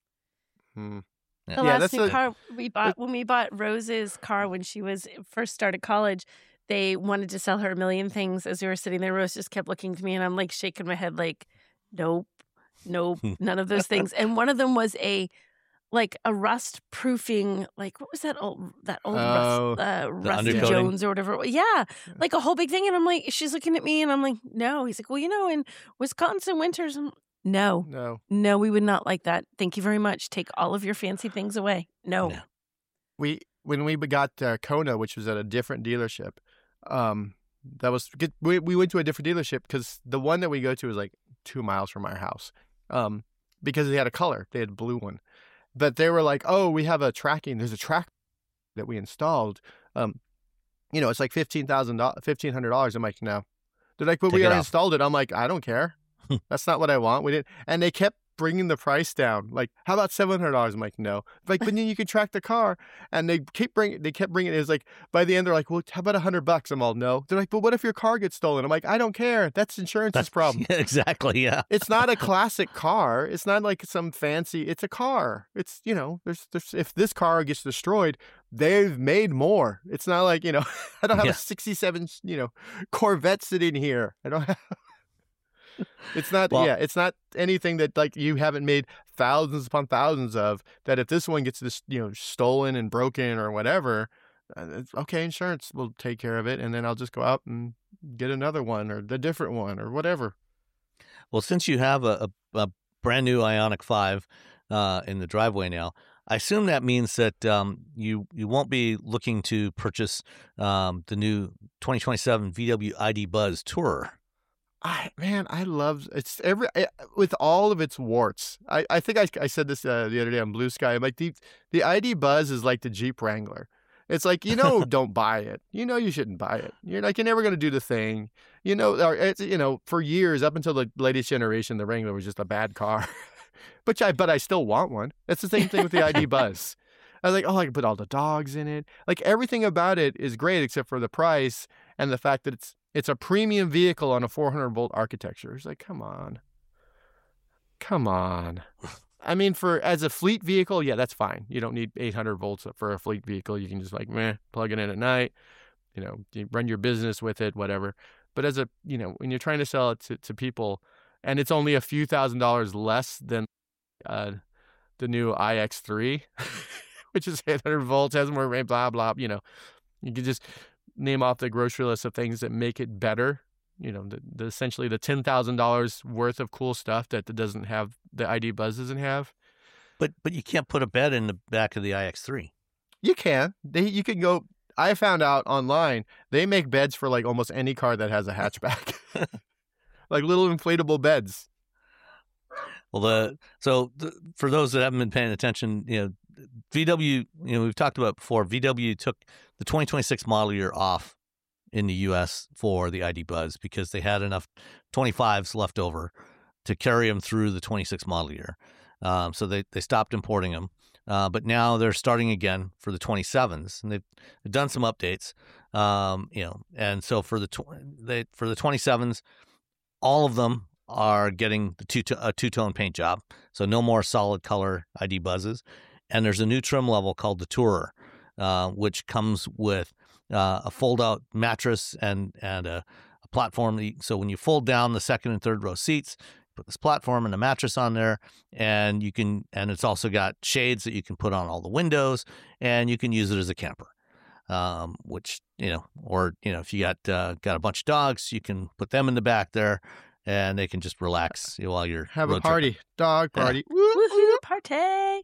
Hmm. The Yeah, last that's new a- car we bought when we bought Rose's car when she was first started college, they wanted to sell her a million things. As we were sitting there, Rose just kept looking to me, and I'm like shaking my head, like, nope, nope, none of those things. And one of them was a like a rust proofing, like what was that old that old Oh, rust, uh, Rusty undercoating? Jones or whatever. Yeah, like a whole big thing. And I'm like, she's looking at me, and I'm like, no. He's like, well, you know, in Wisconsin winters, I'm, no, No. no, we would not like that. Thank you very much. Take all of your fancy things away. No. Yeah. We when we got uh, Kona, which was at a different dealership, um, that was good. We we went to a different dealership because the one that we go to is like two miles from our house, um, because they had a color, they had a blue one, but they were like, oh, we have a tracking. There's a track that we installed. Um, you know, it's like fifteen thousand dollars, fifteen hundred dollars. I'm like, no. They're like, but Take we it already off. installed it. I'm like, I don't care. That's not what I want. We didn't, and they kept bringing the price down. Like, how about seven hundred dollars? I'm like, no. Like, but then you can track the car, and they keep bringing. They kept bringing it. It was like by the end, they're like, well, how about a hundred bucks? I'm all no. They're like, but what if your car gets stolen? I'm like, I don't care. That's insurance's That's problem. Yeah, exactly. Yeah. It's not a classic car. It's not like some fancy. It's a car. It's, you know, there's, there's if this car gets destroyed, they've made more. It's not like, you know, I don't have Yeah. a sixty-seven, you know, Corvette sitting here. I don't have. It's not, Well- yeah, it's not anything that like you haven't made thousands upon thousands of. That if this one gets this, you know, stolen and broken or whatever, uh, it's, okay, insurance will take care of it, and then I'll just go out and get another one or the different one or whatever. Well, since you have a, a, a brand new Ioniq five uh, in the driveway now, I assume that means that um, you you won't be looking to purchase um, the new twenty twenty-seven V W I D Buzz Tourer. I man, I love it's every I, with all of its warts. I, I think I, I said this uh, the other day on Blue Sky. I'm like the the I D Buzz is like the Jeep Wrangler. It's like, you know, don't buy it. You know, you shouldn't buy it. You're like, you're never going to do the thing. You know, or it's, you know, for years up until the latest generation, the Wrangler was just a bad car. but I but I still want one. It's the same thing with the I D Buzz. I was like, oh, I can put all the dogs in it. Like everything about it is great except for the price and the fact that it's it's a premium vehicle on a four hundred volt architecture. It's like, come on. Come on. I mean, for as a fleet vehicle, yeah, that's fine. You don't need eight hundred volts for a fleet vehicle. You can just like, meh, plug it in at night. You know, you run your business with it, whatever. But as a, you know, when you're trying to sell it to, to people and it's only a few thousand dollars less than uh, the new I X three, which is eight hundred volts, has more range, blah, blah, you know, you can just name off the grocery list of things that make it better. You know, the, the essentially the ten thousand dollars worth of cool stuff that doesn't have, the I D Buzz doesn't have. But but you can't put a bed in the back of the I X three. You can. They, you can go. I found out online they make beds for like almost any car that has a hatchback, like little inflatable beds. Well, the so the, for those that haven't been paying attention, you know, V W, you know, we've talked about before. V W took the twenty twenty-six model year off in the U S for the I D Buzz because they had enough twenty-fives left over to carry them through the twenty-six model year. Um, so they, they stopped importing them. Uh, but now they're starting again for the twenty-sevens, and they've, they've done some updates. Um, you know, and so for the tw- they, for the twenty-sevens, all of them are getting the two a two tone paint job. So no more solid color I D Buzzes. And there's a new trim level called the Tourer, uh, which comes with uh, a fold-out mattress and and a, a platform. So when you fold down the second and third row seats, put this platform and a mattress on there, and you can. And it's also got shades that you can put on all the windows, and you can use it as a camper. Um, which you know, or you know, if you got uh, got a bunch of dogs, you can put them in the back there, and they can just relax you know, while you're Have a road party, tripping. dog party. Woohoo, party.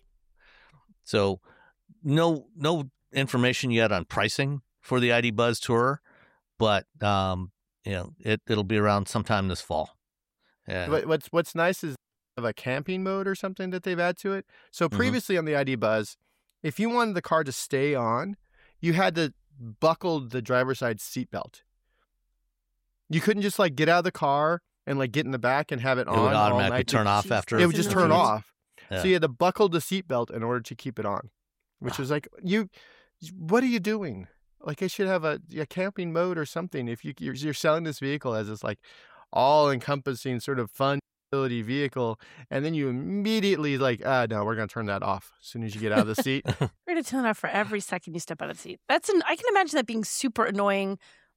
So no no information yet on pricing for the I D Buzz Tourer, but um, you know it it'll be around sometime this fall. And What- What's what's nice is they have a camping mode or something that they've added to it. So Mhm. previously on the I D Buzz, if you wanted the car to stay on, you had to buckle the driver's side seatbelt. You couldn't just like get out of the car and like get in the back and have it, it on would all automatically night. turn off Jeez, after. It would That's just turn annoying. off. Yeah. So you had to buckle the seatbelt in order to keep it on, which was like, you, what are you doing? Like, I should have a, a camping mode or something. If you you're, you're selling this vehicle as this like all-encompassing sort of fun utility vehicle, and then you immediately like, ah, no, we're gonna turn that off as soon as you get out of the seat. We're going to turn it off for every second you step out of the seat. That's an, I can imagine that being super annoying.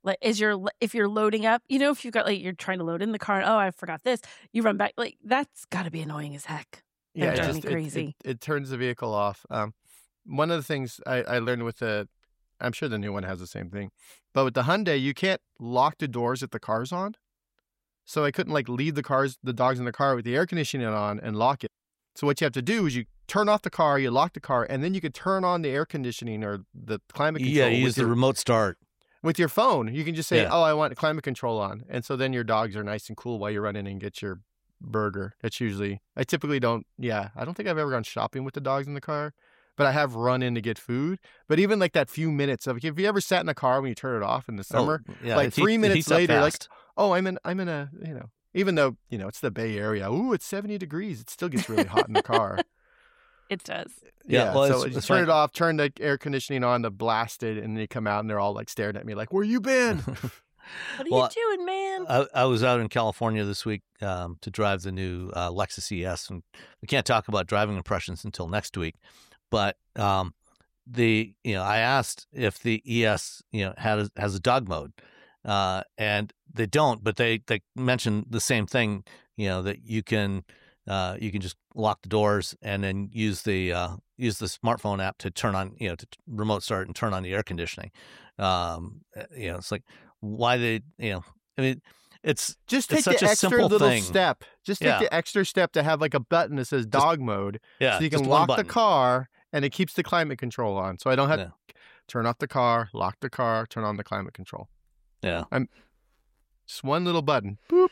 like as you're if you're loading up, you know, if you've got like you're trying to load in the car and oh, I forgot this, you run back. Like that's got to be annoying as heck. Yeah, That it drive just me it, crazy. it, it turns the vehicle off. Um, one of the things I, I learned with the, I'm sure the new one has the same thing, but with the Hyundai, you can't lock the doors if the car's on. So I couldn't like leave the cars, the dogs in the car with the air conditioning on and lock it. So what you have to do is you turn off the car, you lock the car, and then you could turn on the air conditioning or the climate control. Yeah, you with use the your, remote start. with your phone. You can just say, Yeah. "Oh, I want climate control on," and so then your dogs are nice and cool while you run in and get your burger. That's usually. I typically don't. Yeah, I don't think I've ever gone shopping with the dogs in the car, but I have run in to get food. But even like that few minutes of, if you ever sat in a car when you turn it off in the summer, Oh, yeah, like it heat- three it minutes heats up later, like, fast. oh, I'm in, I'm in a, you know, even though you know it's the Bay Area. Ooh, it's seventy degrees. It still gets really hot in the car. It does. Yeah, Yeah, well, so it's- you it's turn like- it off, turn the air conditioning on to blast it, and they come out and they're all like staring at me like, "Where you been?" What are Well, you doing, man? I, I was out in California this week um, to drive the new uh, Lexus E S, and we can't talk about driving impressions until next week. But um, the you know, I asked if the E S you know had a, has a dog mode, uh, and they don't. But they they mentioned the same thing. You know that you can uh, you can just lock the doors and then use the uh, use the smartphone app to turn on you know to remote start and turn on the air conditioning. Um, you know, it's like why they you know I mean it's Just It's take such the a extra simple little thing. step. Just take Yeah. the extra step to have like a button that says dog mode, yeah so you just can one lock the button. car and it keeps the climate control on. So I don't have Yeah. to turn off the car, lock the car, turn on the climate control. Yeah. Just one little button. Boop.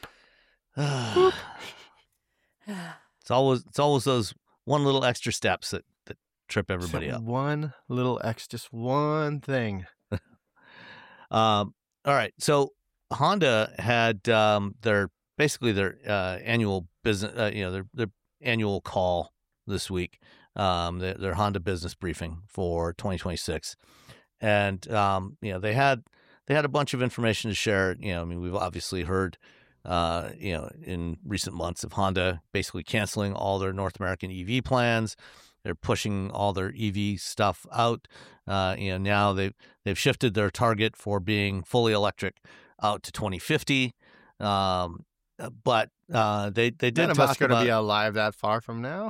It's always it's always those one little extra steps that, that trip everybody Just up. One little X, just one thing. Um, all right, so Honda had um, their basically their uh, annual business, uh, you know, their their annual call this week, um, their, their Honda business briefing for twenty twenty-six, and um, you know they had they had a bunch of information to share. You know, I mean, we've obviously heard. Uh, you know, in recent months of Honda basically canceling all their North American E V plans. They're pushing all their E V stuff out. Uh, you know, now they've they've shifted their target for being fully electric out to twenty fifty. Um, but uh, they they did None of talk us going to about be alive that far from now.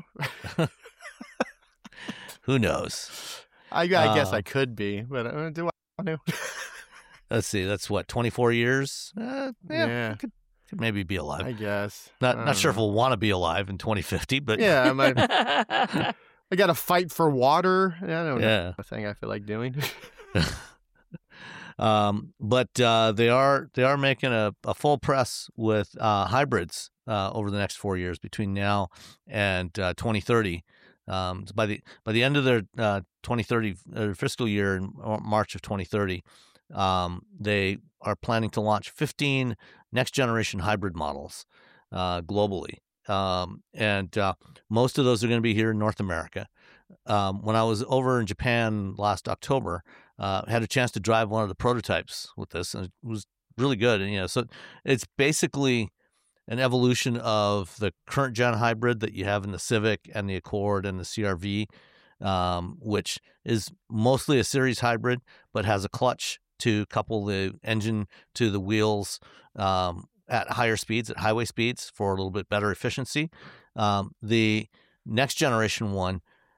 who knows. I, I guess Uh, I could be, but uh, do I want to? Let's see, that's what twenty-four years. Uh, yeah, Yeah. Could, could maybe be alive. I guess. not I not sure don't if we'll want to be alive in twenty fifty, but know. Yeah, I might. I got to fight for water. I don't know. yeah. A thing I feel like doing. um, but uh, they are they are making a, a full press with uh, hybrids uh, over the next four years between now and uh, twenty thirty. Um, so by the by the end of their uh, twenty thirty uh, fiscal year in March of twenty thirty, um, they are planning to launch fifteen next generation hybrid models uh, globally, um, and uh, most of those are going to be here in North America. Um, when I was over in Japan last October, uh, had a chance to drive one of the prototypes with this, and it was really good. And you know, so it's basically an evolution of the current gen hybrid that you have in the Civic and the Accord and the C R V, um, which is mostly a series hybrid, but has a clutch to couple the engine to the wheels um, at higher speeds, at highway speeds, for a little bit better efficiency. Um, the next generation one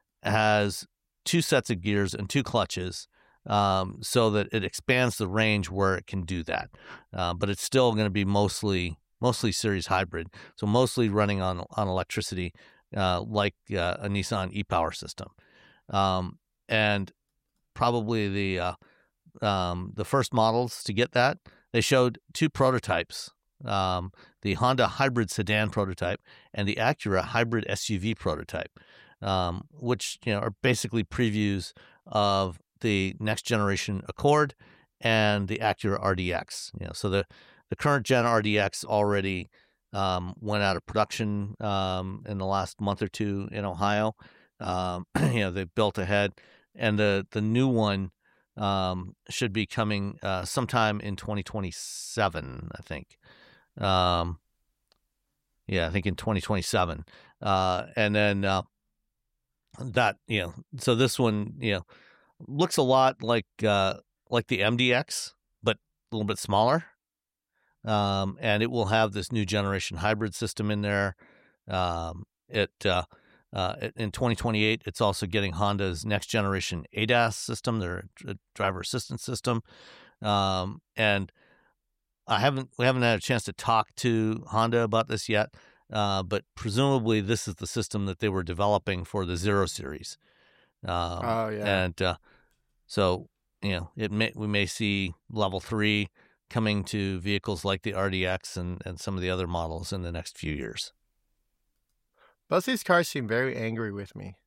has two sets of gears and two clutches, um, so that it expands the range where it can do that. Uh, but it's still going to be mostly mostly series hybrid, so mostly running on on electricity, uh, like uh, a Nissan e-Power system, um, and probably the uh, um, the first models to get that. They showed two prototypes: um, the Honda hybrid sedan prototype and the Acura hybrid S U V prototype, um, which you know are basically previews of the next generation Accord and the Acura R D X. You know, so the the current gen R D X already um, went out of production um, in the last month or two in Ohio. Um, you know, they built ahead, and the the new one um, should be coming uh, sometime in twenty twenty-seven, I think. Um, yeah, I think in twenty twenty-seven, uh, and then uh, that you know, so this one you know looks a lot like uh, like the M D X, but a little bit smaller, um, and it will have this new generation hybrid system in there. Um, it uh, uh, in twenty twenty-eight, it's also getting Honda's next generation A D A S system, their driver assistance system, um, and I haven't we haven't had a chance to talk to Honda about this yet, uh, but presumably this is the system that they were developing for the Zero Series. Um, Oh, yeah. and uh, so you know, it may we may see level three coming to vehicles like the R D X and, and some of the other models in the next few years. Both these cars seem very angry with me.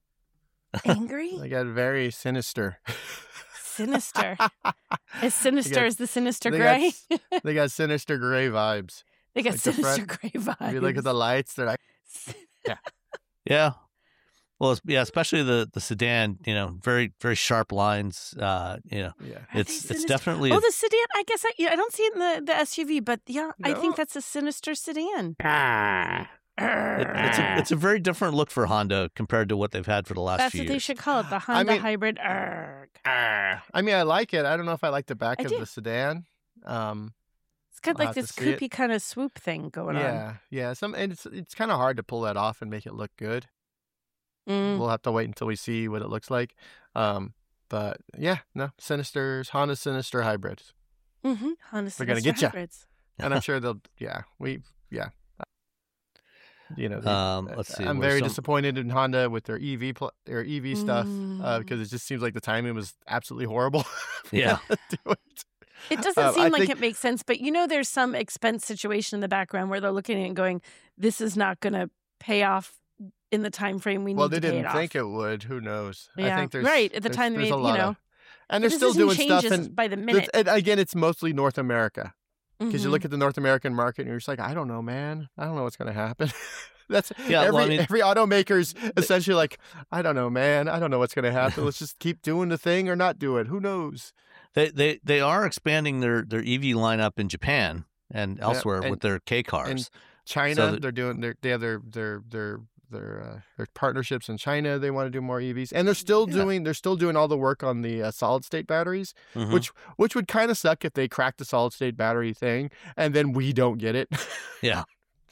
Angry? They got very sinister. Sinister. As sinister got- as the sinister they gray. got, they got sinister gray vibes. They got like the sinister front- gray vibes. If you look at the lights, they're like, Yeah. Well, it's, yeah, especially the, the sedan, you know, very, very sharp lines. Uh, you know, yeah. Are it's they it's sinister? definitely Oh, a- the sedan. I guess I, yeah, I don't see it in the, the S U V, but yeah, I No. think that's a sinister sedan. it- it's a it's a very different look for Honda compared to what they've had for the last That's few what they years. should call it, the Honda mean- Hybrid. Arrgh. I mean, I like it. I don't know if I like the back I of do. the sedan. Um, It's got I'll like have to this see it. coopy kind of swoop thing going on. yeah, yeah. Some and it's it's kind of hard to pull that off and make it look good. Mm. We'll have to wait until we see what it looks like. Um, but yeah, no, Sinisters, Honda Sinister hybrids, Mm-hmm. Honda We're gonna Sinister get ya. hybrids. and I'm sure they'll. Yeah, we. Yeah. You know, they- Um, let's see, I'm where's very some- disappointed in Honda with their E V pl- their E V stuff uh, Mm. because it just seems like the timing was absolutely horrible. for Yeah. them to do it. It doesn't Um, seem I like think- it makes sense, but you know, there's some expense situation in the background where they're looking at it and going, "This is not going to pay off in the time frame we need Well, to they pay didn't it think off." it would. Who knows? Yeah, I think there's right, at the there's- time they there's a made- you lot know. of, and they're This still isn't doing stuff. changes And, by the th- minute. and again, it's mostly North America because Mhm. you look at the North American market and you're just like, I don't know, man. I don't know what's going to happen. That's Yeah, every well, I mean- every automaker's essentially like, I don't know, man. I don't know what's going to happen. Let's just keep doing the thing or not do it. Who knows? They they they are expanding their, their E V lineup in Japan and elsewhere and- with their K cars. and China, So the- they're doing their they have their their their their uh, their partnerships in China. They want to do more E Vs, and they're still Yeah. doing they're still doing all the work on the uh, solid state batteries, Mhm. which which would kind of suck if they cracked the solid state battery thing and then we don't get it. Yeah.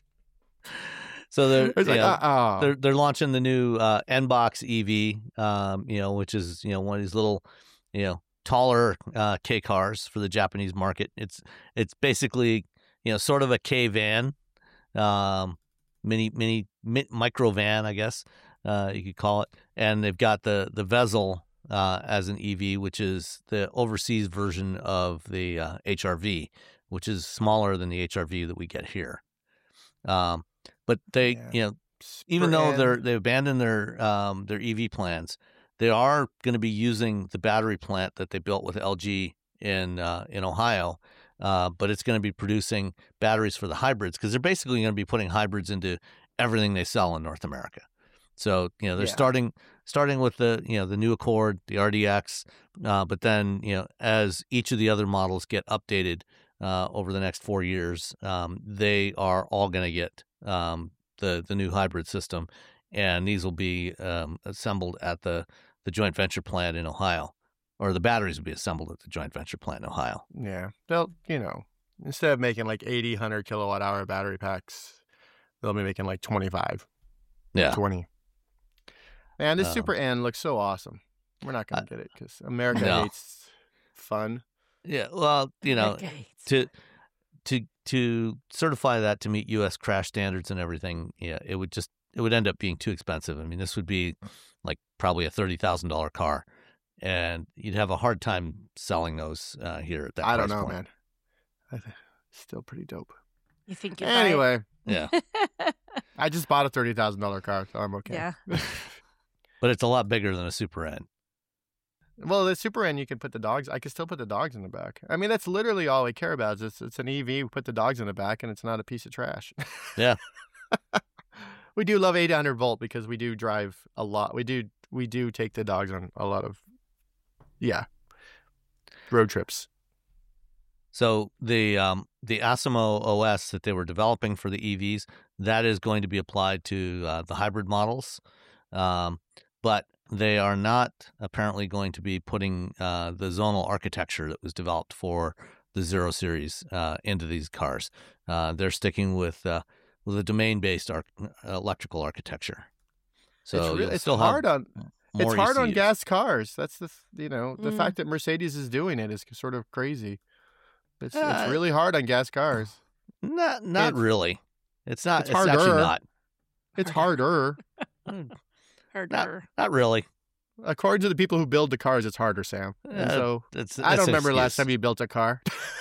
So they're It's you like, know, uh, they're they're launching the new uh, N-Box E V, um, you know, which is you know one of these little, you know, taller uh, K cars for the Japanese market. It's it's basically you know sort of a K van, um, mini mini mi- micro van, I guess uh, you could call it. And they've got the the Vezel uh, as an E V, which is the overseas version of the uh, H R V, which is smaller than the H R V that we get here. Um, but they, Yeah. you know, even per though end. they're they abandoned their um, their E V plans, they are going to be using the battery plant that they built with L G in uh, in Ohio, uh, but it's going to be producing batteries for the hybrids because they're basically going to be putting hybrids into everything they sell in North America. So you know they're Yeah. starting starting with the you know the new Accord, the R D X, uh, but then you know as each of the other models get updated uh, over the next four years, um, they are all going to get um, the the new hybrid system, and these will be um, assembled at the the joint venture plant in Ohio, or the batteries will be assembled at the joint venture plant in Ohio. Yeah, they'll you know instead of making like eighty, one hundred kilowatt hour battery packs, they'll be making like twenty-five, Yeah. twenty. Man, this Um, Super N looks so awesome. We're not gonna I- get it because America No. hates fun. Yeah, well, you know, Decades. to to to certify that to meet U S crash standards and everything, yeah, it would just it would end up being too expensive. I mean, this would be like probably a thirty thousand dollar car, and you'd have a hard time selling those uh, here at that. I don't price know, point. man. I th- Still pretty dope. You think you Anyway, Yeah, I just bought a thirty thousand dollar car, so I'm okay. Yeah. but it's a lot bigger than a Super N. Well, the Super N, you can put the dogs. I can still put the dogs in the back. I mean, that's literally all we care about. Is it's it's an E V. We put the dogs in the back, and it's not a piece of trash. Yeah. We do love eight hundred volt because we do drive a lot. We do we do take the dogs on a lot of, yeah, road trips. So the um, the Asimo O S that they were developing for the E Vs, that is going to be applied to uh, the hybrid models, um, but they are not apparently going to be putting uh, the zonal architecture that was developed for the Zero Series uh, into these cars. Uh, they're sticking with uh, with a domain-based arch- electrical architecture. So it's you'll really, it's still hard have on more it's hard on E C Us. gas cars. That's the you know the Mm. fact that Mercedes is doing it is sort of crazy. It's Uh, it's really hard on gas cars. Not not It's- really. It's not. it's It's, actually harder. not. It's harder. Harder. Not really. According to the people who build the cars, it's harder, Sam. And Uh, so It's, I don't remember last time you built a car.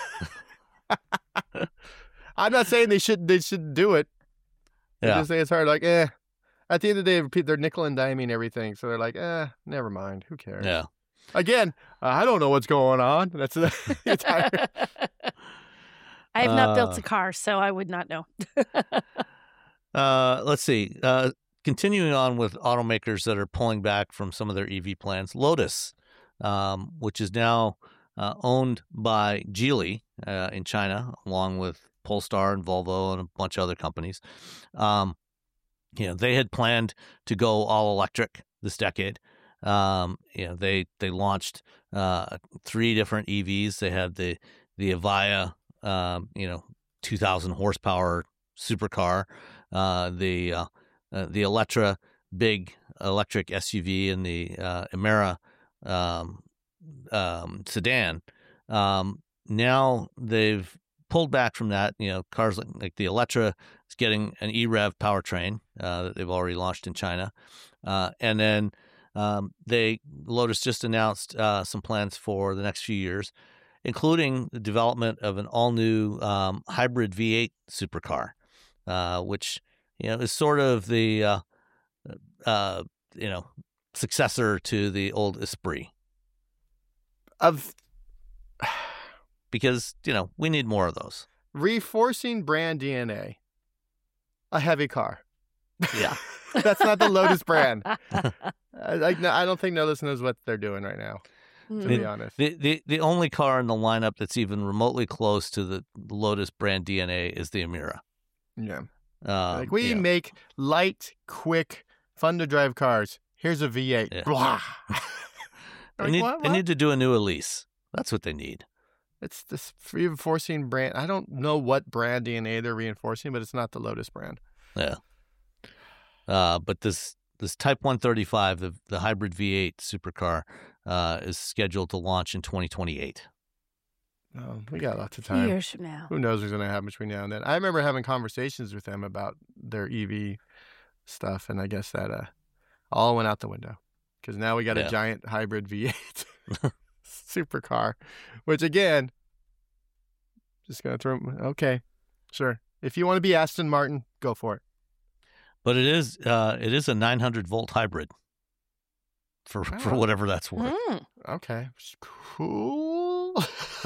I'm not saying they should they should do it. I'm Yeah. just saying it's hard. Like, eh. At the end of the day, they're nickel and diming everything, so they're like, eh, never mind. Who cares? Yeah. Again, uh, I don't know what's going on. That's the entire. I have not built Uh, a car, so I would not know. Uh, let's see. Uh, continuing on with automakers that are pulling back from some of their E V plans, Lotus, um, which is now uh, owned by Geely uh, in China, along with Polestar and Volvo and a bunch of other companies. Um, you know, they had planned to go all electric this decade. Um, you know, they they launched uh, three different E Vs. They had the the Avaya, um, you know, two thousand horsepower supercar, uh, the uh, uh, the Electra big electric S U V, and the uh, Emera um, um, sedan. Um, now they've pulled back from that. You know, cars like, like the Electra is getting an E-Rev powertrain uh, that they've already launched in China, uh, and then um, they Lotus just announced uh, some plans for the next few years, including the development of an all-new um, hybrid V eight supercar, uh, which you know is sort of the uh, uh, you know successor to the old Esprit, Of because you know we need more of those. reinforcing brand D N A. A heavy car. Yeah. That's not the Lotus brand. I, like, no, I don't think Lotus knows what they're doing right now, to Mm. be honest. The, the the only car in the lineup that's even remotely close to the Lotus brand D N A is the Emira. Yeah. Um, Like, we you know, make light, quick, fun to drive cars. Here's a V eight. Yeah. Blah. they, Like, need, what, they what? need to do a new Elise. That's what they need. It's this reinforcing brand. I don't know what brand D N A they're reinforcing, but it's not the Lotus brand. Yeah. Uh, but this this Type one thirty-five, the the hybrid V eight supercar, uh, is scheduled to launch in twenty twenty-eight. Oh, we got lots of Few time. years from now. Who knows what's going to happen between now and then? I remember having conversations with them about their E V stuff, and I guess that uh, all went out the window because now we got Yeah. a giant hybrid V eight supercar, which again, just going to throw. Okay, sure. If you want to be Aston Martin, go for it. But it is uh, it is a nine hundred volt hybrid. For for Oh. whatever that's worth. Mm. Okay, cool.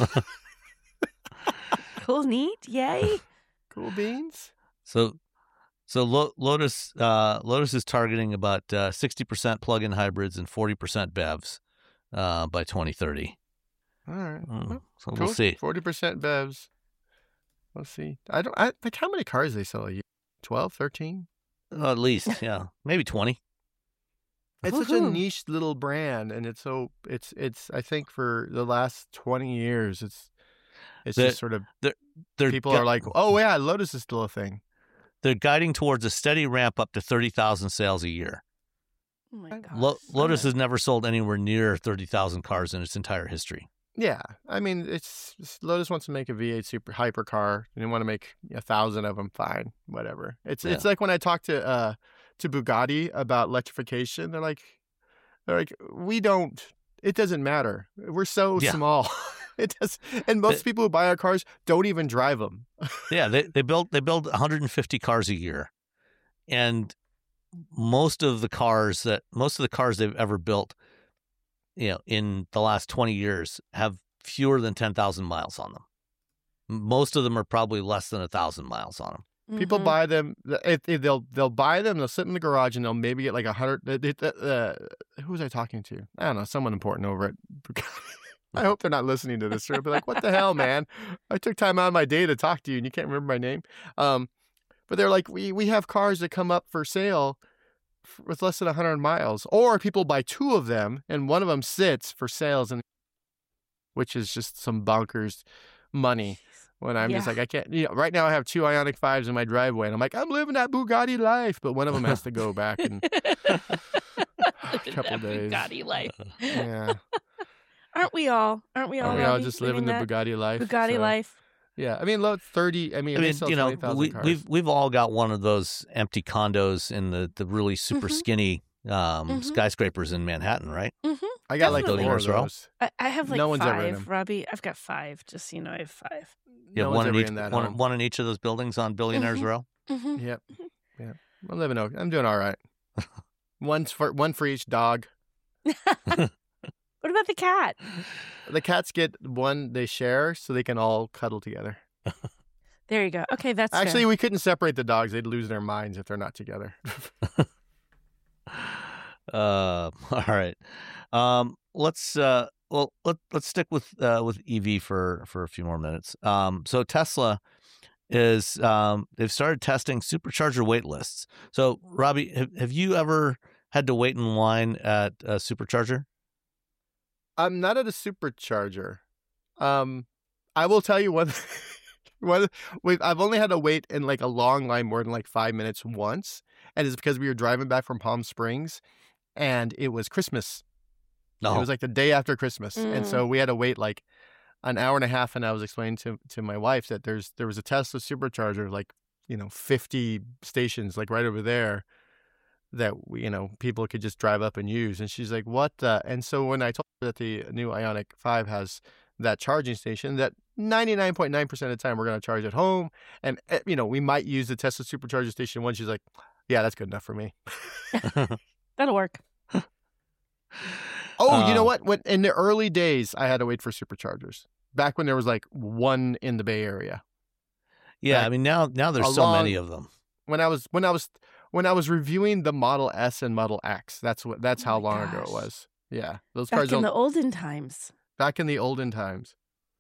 Cool, neat, yay. Cool beans. So, so Lo- Lotus uh, Lotus is targeting about uh, sixty percent plug-in hybrids and forty percent B E Vs uh, by twenty thirty. All right. Mm, Well, so cool. we'll see. Forty percent B E Vs. We'll see. I don't. I like how many cars they sell a year. Twelve, thirteen. Uh, at least, yeah, maybe twenty. It's such a Woohoo. niche little brand, and it's so it's it's. I think for the last twenty years, it's it's The- just sort of They're people gu- are like, oh yeah, Lotus is still a thing. they're guiding towards a steady ramp up to thirty thousand sales a year. Oh my gosh. Lo- Lotus right. has never sold anywhere near thirty thousand cars in its entire history. Yeah, I mean, it's, it's Lotus wants to make a V eight super hypercar, and they want to make a thousand of them. Fine, whatever. It's Yeah. it's like when I talk to uh to Bugatti about electrification, they're like, they're like, we don't. It doesn't matter. We're so Yeah. small. It does, and most people who buy our cars don't even drive them. Yeah, they they build they build one hundred fifty cars a year, and most of the cars that most of the cars they've ever built, you know, in the last twenty years have fewer than ten thousand miles on them. Most of them are probably less than a thousand miles on them. People Mhm. buy them. If, if they'll they'll buy them. They'll sit in the garage and they'll maybe get like a hundred. Uh, uh, who was I talking to? I don't know. Someone important over at Bugatti. I hope they're not listening to this. They'll be like, "What the hell, man? I took time out of my day to talk to you, and you can't remember my name." Um, but they're like, "We we have cars that come up for sale f- with less than a hundred miles, or people buy two of them, and one of them sits for sales, and which is just some bonkers money when I'm just Yeah. like, I can't, you know, right now I have two Ioniq fives in my driveway and I'm like, I'm living that Bugatti life. But one of them has to go back in a couple That days. Bugatti life. Yeah. Aren't we all? Aren't we all? Are we all Robbie, just living the that Bugatti life? Bugatti So, life. Yeah. I mean, look, thirty, I mean, I they mean, sell you know, twenty thousand we, cars. we've we've all got one of those empty condos in the, the really super Mhm. skinny um, Mhm. skyscrapers in Manhattan, right? Mm-hmm. I got like definitely. four of Billionaires Row. those. I, I have like No one's ever in five, them. Robbie. I've got five. Just so you know, I have five. You No have one's one in ever each in that one, home. one in each of those buildings on Billionaires Mhm. Row. Mm-hmm. Yep. Yeah. I'm living okay. I'm doing all right. One's for one for each dog. What about the cat? The cats get one they share so they can all cuddle together. There you go. Okay, that's Actually, fair. we couldn't separate the dogs. They'd lose their minds if they're not together. Uh, all right. Um, let's uh, well let let's stick with uh, with E V for for a few more minutes. Um, so Tesla is um, they've started testing supercharger wait lists. So Robbie, have, have you ever had to wait in line at a supercharger? I'm not at a supercharger. Um, I will tell you one. one we've, I've only had to wait in like a long line more than like five minutes once, and it's because we were driving back from Palm Springs, and it was Christmas. No. It was like the day after Christmas, and Mm. so we had to wait like an hour and a half. And I was explaining to to my wife that there's there was a Tesla supercharger, like you know, fifty stations, like right over there, that we, you know people could just drive up and use. And she's like, "What?" The? And so when I told her that the new Ioniq five has that charging station, that ninety-nine point nine percent of the time we're going to charge at home, and eh, you know we might use the Tesla supercharger station once. She's like, "Yeah, that's good enough for me." That'll work. Oh, you know Um, what? When in the early days, I had to wait for superchargers. Back when there was like one in the Bay Area. Yeah, back I mean now now there's a so long- many of them. When I was when I was when I was reviewing the Model S and Model X. That's what that's Oh how my long ago it gosh. was. Yeah, those Back cars in don't the olden times. back in the olden times.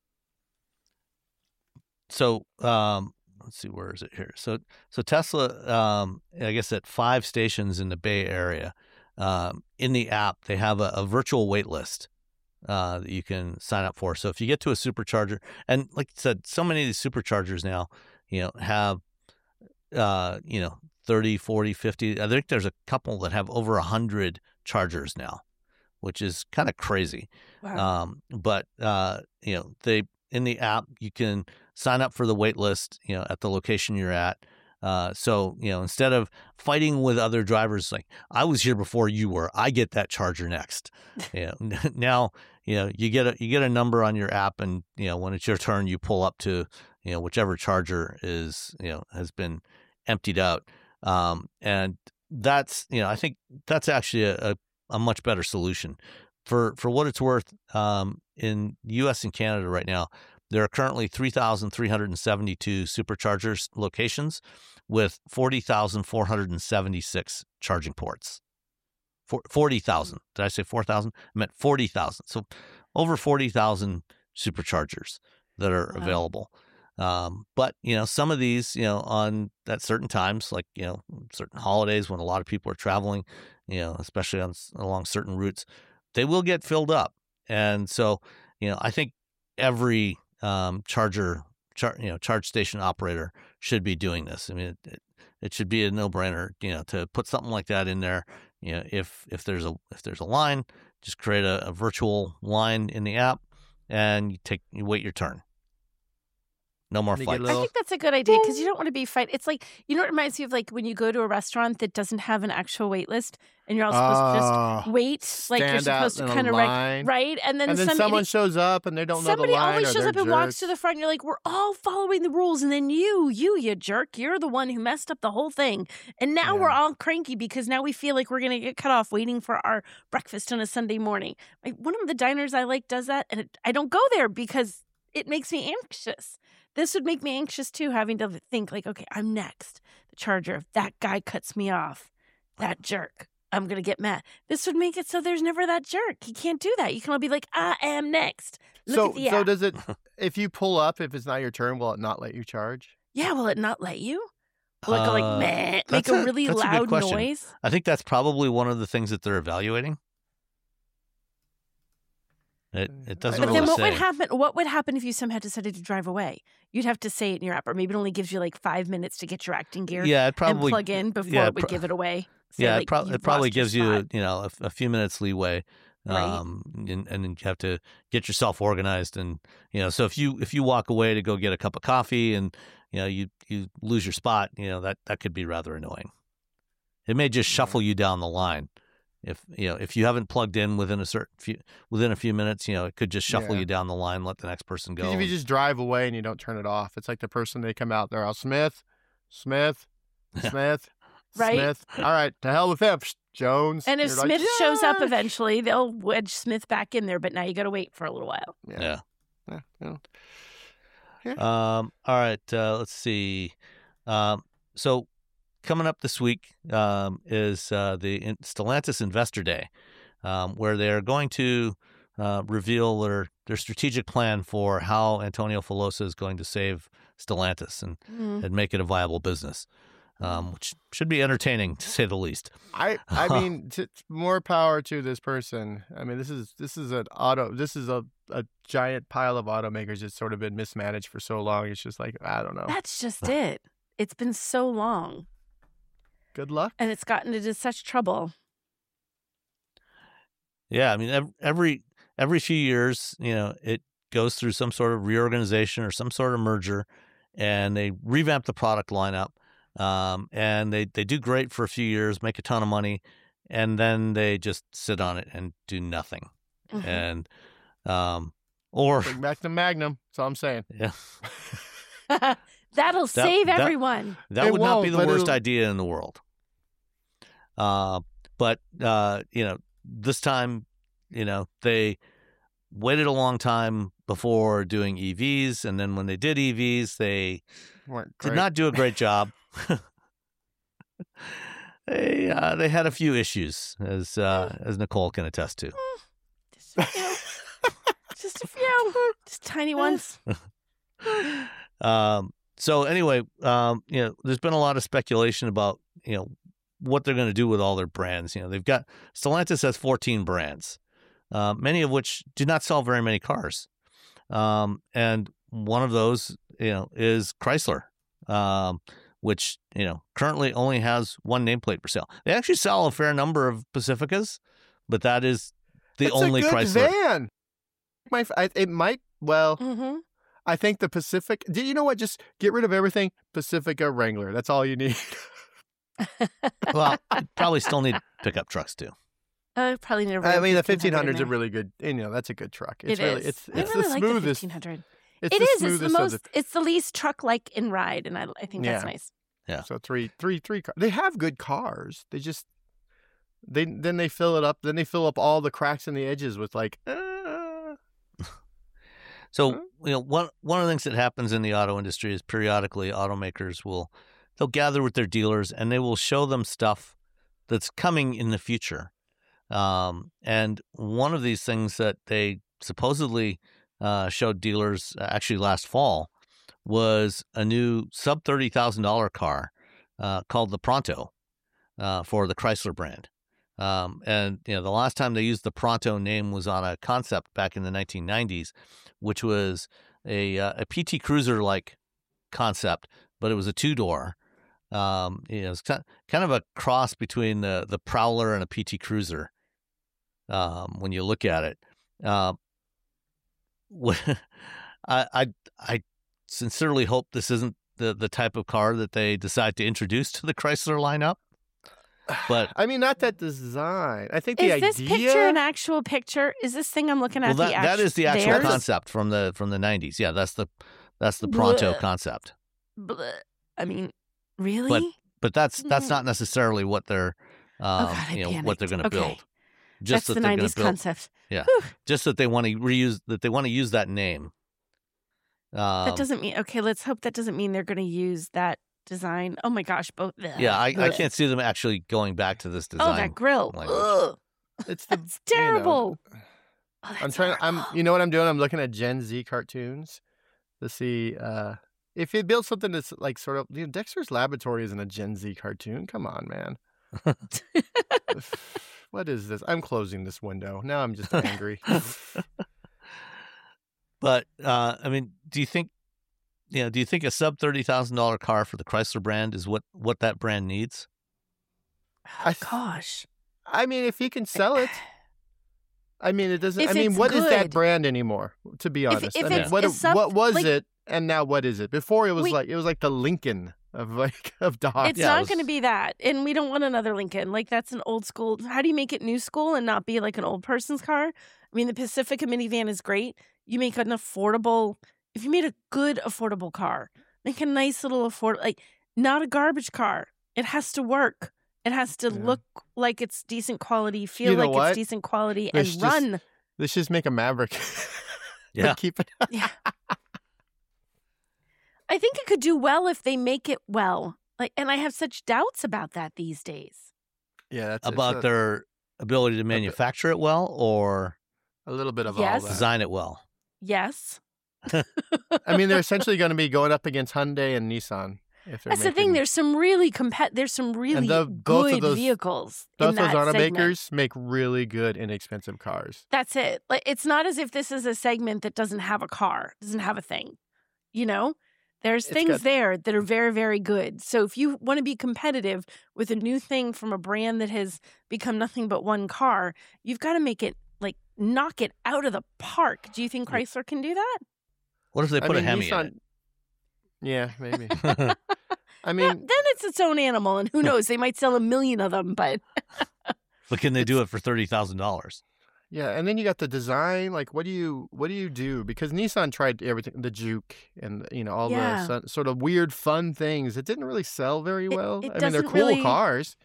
So um, let's see, where is it here? So so Tesla, um, I guess at five stations in the Bay Area, um, in the app they have a, a virtual wait list uh, that you can sign up for. So if you get to a supercharger, and like I said, so many of these superchargers now, you know, have uh, you know thirty, forty, fifty. I think there's a couple that have over a hundred chargers now, which is kind of crazy. Wow. Um, but uh, you know, they in the app you can sign up for the wait list, you know, at the location you're at. Uh, so you know, instead of fighting with other drivers, like I was here before you were, I get that charger next. You know, now you know you get a you get a number on your app, and you know when it's your turn, you pull up to you know whichever charger is you know has been emptied out. Um, and that's you know I think that's actually a, a, a much better solution. For for what it's worth, um, in U S and Canada right now, there are currently three thousand three hundred seventy-two superchargers locations with forty thousand four hundred seventy-six charging ports. For, forty thousand. Did I say four thousand? I meant forty thousand. So over forty thousand superchargers that are Wow. available. Um, but, you know, some of these, you know, on at certain times, like, you know, certain holidays when a lot of people are traveling, you know, especially on along certain routes, they will get filled up. And so, you know, I think every um, charger, char, you know, charge station operator should be doing this. I mean, it, it, it should be a no-brainer, you know, to put something like that in there. You know, if if there's a if there's a line, just create a, a virtual line in the app, and you take you wait your turn. No more And you get a fights. I little- think that's a good idea because you don't want to be fight. It's like, you know, it reminds me of like when you go to a restaurant that doesn't have an actual wait list and you're all supposed to Ah, just wait. Like you're stand out supposed to in a kind of line. right. And then, and then some someone idiot- shows up and they don't know the somebody line. always or shows they're up and walks jerks. to the front. And you're like, we're all following the rules. And then you, you, you jerk, you're the one who messed up the whole thing. And now we're Yeah. all cranky because now we feel like we're going to get cut off waiting for our breakfast on a Sunday morning. Like, one of the diners I like does that. And it, I don't go there because it makes me anxious. This would make me anxious too, having to think like, okay, I'm next. The charger, if that guy cuts me off, that jerk, I'm going to get mad. This would make it so there's never that jerk. He can't do that. You can all be like, I am next. Look So, at the so app. does it? If you pull up, if it's not your turn, will it not let you charge? Yeah, will it not let you? Will it go like, Uh, meh, make that's a a- really that's a good loud question. noise? I think that's probably one of the things that they're evaluating. It it doesn't But really then what say. would happen? What would happen if you somehow decided to drive away? You'd have to say it in your app, or maybe it only gives you like five minutes to get your acting gear Yeah, it and probably plug in before yeah, it would pro- give it away. Say, yeah, like, it, prob- you've it probably lost your gives you spot. you know a, a few minutes leeway, Right. um, and, and then you have to get yourself organized, and you know, so if you if you walk away to go get a cup of coffee and you know you you lose your spot, you know that that could be rather annoying. It may just shuffle you down the line. If you know if you haven't plugged in within a certain few within a few minutes, you know it could just shuffle Yeah. you down the line, let the next person go. Because if you and- just drive away and you don't turn it off, it's like the person they come out there, oh, Smith, Smith, Smith, Right. Smith. All right, to hell with him, Psh, Jones. And if You're like, Smith shows up "Yeah." eventually, they'll wedge Smith back in there. But now you got to wait for a little while. Yeah. yeah. Yeah, yeah. Um, all right, uh, let's see. Um, so coming up this week um, is uh, the in- Stellantis Investor Day, um, where they're going to uh, reveal their, their strategic plan for how Antonio Filosa is going to save Stellantis and, Mm. and make it a viable business, um, which should be entertaining to say the least. I I mean, t- more power to this person. I mean, this is this is an auto. This is a, a giant pile of automakers that's sort of been mismanaged for so long. It's just like I don't know. That's just it. It's been so long, Good luck. and it's gotten into such trouble. Yeah, I mean, ev- every every few years, you know, it goes through some sort of reorganization or some sort of merger, and they revamp the product lineup, um, and they, they do great for a few years, make a ton of money, and then they just sit on it and do nothing. Mhm. And um, or Bring back the Magnum. That's all I'm saying. yeah, That'll save that- everyone. that It would not be won't, the but worst it'll- idea in the world. Uh, but uh, you know, this time, you know, they waited a long time before doing E Vs, and then when they did E Vs, they Weren't did great. not do a great job. they uh, they had a few issues, as uh, as Nicole can attest to. Just a few. Just a few. Just tiny ones. Um, so anyway, um, you know, there's been a lot of speculation about you know what they're going to do with all their brands. You know, they've got Stellantis has fourteen brands, uh, many of which do not sell very many cars, um, and one of those, you know, is Chrysler, um, which you know currently only has one nameplate for sale. They actually sell a fair number of Pacificas, but that is the That's only a good Chrysler. van. My, f- I, it might. Well, Mm-hmm. I think the Pacific. Do you know what? Just get rid of everything. Pacifica Wrangler. That's all you need. Well, you probably still need pickup trucks too. I probably need a I Ram mean, the fifteen hundred fifteen hundred is a in really good. You know, that's a good truck. there. It's It really. is. It's I it's really the like the smoothest. fifteen hundred. It's It the is. It's the smoothest of most. It's the least truck-like in ride, and I, I think that's Yeah. nice. Yeah. So three, three, three cars. They have good cars. They just they then they fill it up. Then they fill up all the cracks in the edges with like. Uh, So Huh? you know, one one of the things that happens in the auto industry is periodically automakers will they'll gather with their dealers and they will show them stuff that's coming in the future. Um, and one of these things that they supposedly uh, showed dealers uh, actually last fall was a new sub thirty thousand dollar car uh, called the Pronto uh, for the Chrysler brand. Um, and you know, the last time they used the Pronto name was on a concept back in the nineteen nineties, which was a uh, a P T Cruiser like concept, but it was a two door. Um, you know, it's kind kind of a cross between the the Prowler and a P T Cruiser. Um, when you look at it, uh, I I I sincerely hope this isn't the the type of car that they decide to introduce to the Chrysler lineup. But I mean, not that design. I think the Is this idea. picture an actual picture? Is this thing I'm looking at well, the that, that actu- is the actual theirs? concept from the from the nineties. Yeah, that's the that's the Pronto Blech. concept. Bleh. I mean, really? But that's that's not necessarily what they're um, Oh, God, I you know what they're going panicked. to Okay. build. Just That's that the they're going nineties to build. concept. Yeah. Whew. Just that they want to reuse that they want to use that name. Um, That doesn't mean okay. Let's hope that doesn't mean they're going to use that design. Oh my gosh, both. yeah, I, I Blech. can't see them actually going back to this design. Oh, that grill. language. Ugh. It's the That's you know, terrible. Oh, I'm that's trying. I'm. horrible. You know what I'm doing? I'm looking at Gen Z cartoons to see uh, if it builds something that's like sort of. You know, Dexter's Laboratory isn't a Gen Z cartoon. Come on, man. What is this? I'm closing this window now. I'm just angry. But uh, I mean, do you think, you know, do you think a sub thirty thousand dollar car for the Chrysler brand is what what that brand needs? I th- Gosh. I mean, if he can sell it. I mean, it doesn't. If I mean, it's what is that good. brand anymore? To be honest, if I mean, it's what a sub- what was like- it, and now what is it? Before it was We- like it was like the Lincoln of like of Dodge. It's Yeah, it not was- going to be that. And we don't want another Lincoln. Like, that's an old school. How do you make it new school and not be like an old person's car? I mean, the Pacifica minivan is great. You make an affordable, if you made a good affordable car, make a nice little affordable, like, not a garbage car. It has to work. It has to Yeah. look like it's decent quality, feel You know like what? it's decent quality, There's and just- run. Let's just make a Maverick. Yeah. keep it. Yeah. I think it could do well if they make it well. Like, and I have such doubts about that these days. Yeah, that's About it's their ability to manufacture it well or a, a little bit of Yes. all that. design it well. Yes. I mean, they're essentially going to be going up against Hyundai and Nissan. If they're That's the thing. making- There's some really compet. There's some really the- both of good those- vehicles both in those that segment. automakers make really good, inexpensive cars. That's it. Like, it's not as if this is a segment that doesn't have a car, doesn't have a thing. You know, there's It's things got- there that are very, very good. So if you want to be competitive with a new thing from a brand that has become nothing but one car, you've got to make it like knock it out of the park. Do you think Yeah. Chrysler can do that? What if they I put mean, a Hemi Nissan. in Yeah, maybe. it? I Then mean, then it's its own animal, and who knows? They might sell a million of them, but But can they do it for thirty thousand dollars? yeah, and then you got the design. Like, what do you what do you do? Because Nissan tried everything, the Juke, and you know all Yeah. the so- sort of weird, fun things. It didn't really sell very It- well. it I mean, they're doesn't cool really- cars.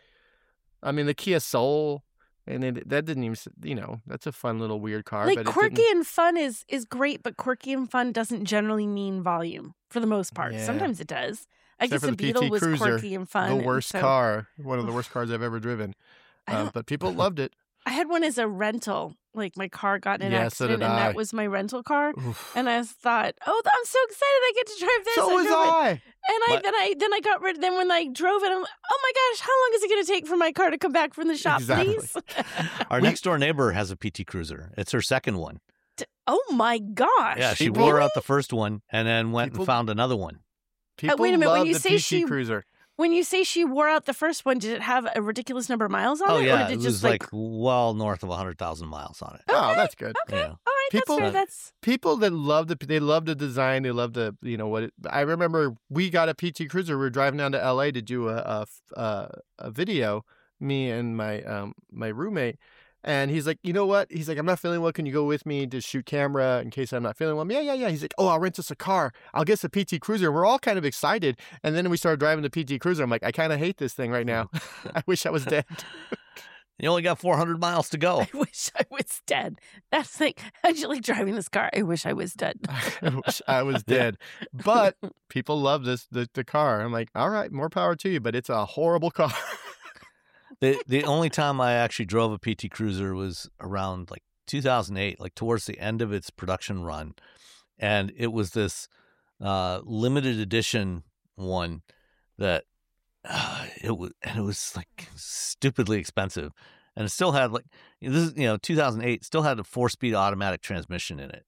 I mean, the Kia Soul, and it, that didn't even, s- you know, that's a fun little weird car. like but it quirky didn't- and fun is is great, but quirky and fun doesn't generally mean volume for the most part. Yeah. Sometimes it does. I Except guess for the the P T Beetle was Cruiser, quirky and fun. the and worst so- car, one of the worst cars I've ever driven. I Um, don't- but people loved it. I had one as a rental. Like, my car got in an Yeah, so accident, did and I. that was my rental car. Oof. And I thought, oh, I'm so excited! I get to drive this. so was drove it. I. And I But- then I then I got rid. Then when I drove it, I'm oh my gosh, how long is it going to take for my car to come back from the shop, Exactly. please? Our We- next door neighbor has a P T Cruiser. It's her second one. Oh my gosh! Yeah, she People- wore out the first one and then went People- and found another one. People wait a minute, when love you the say P T she- Cruiser. When you say she wore out the first one, did it have a ridiculous number of miles on Oh it, or yeah, did it it was just like well north of one hundred thousand miles on it. Oh, that's good. Okay, Yeah. all right, People- that's fair. That's People that love the they love the design, they love the you know what it, I remember we got a P T Cruiser. We were driving down to L A to do a a, a, a video, me and my um my roommate, and he's like, you know what? He's like, I'm not feeling well. Can you go with me to shoot camera in case I'm not feeling well? Yeah, yeah, yeah. He's like, oh, I'll rent us a car. I'll get us a P T Cruiser. We're all kind of excited, and then we started driving the P T Cruiser. I'm like, I kind of hate this thing right now. I wish I was dead. You only got four hundred miles to go. I wish I was dead. That's like, how'd you like driving this car? I wish I was dead. I wish I was dead. But people love this the, the car. I'm like, all right, more power to you, but it's a horrible car. The the only time I actually drove a P T Cruiser was around like two thousand eight, like towards the end of its production run, and it was this uh, limited edition one that uh, it was and it was like stupidly expensive, and it still had like this is you know two thousand eight still had a four speed automatic transmission in it,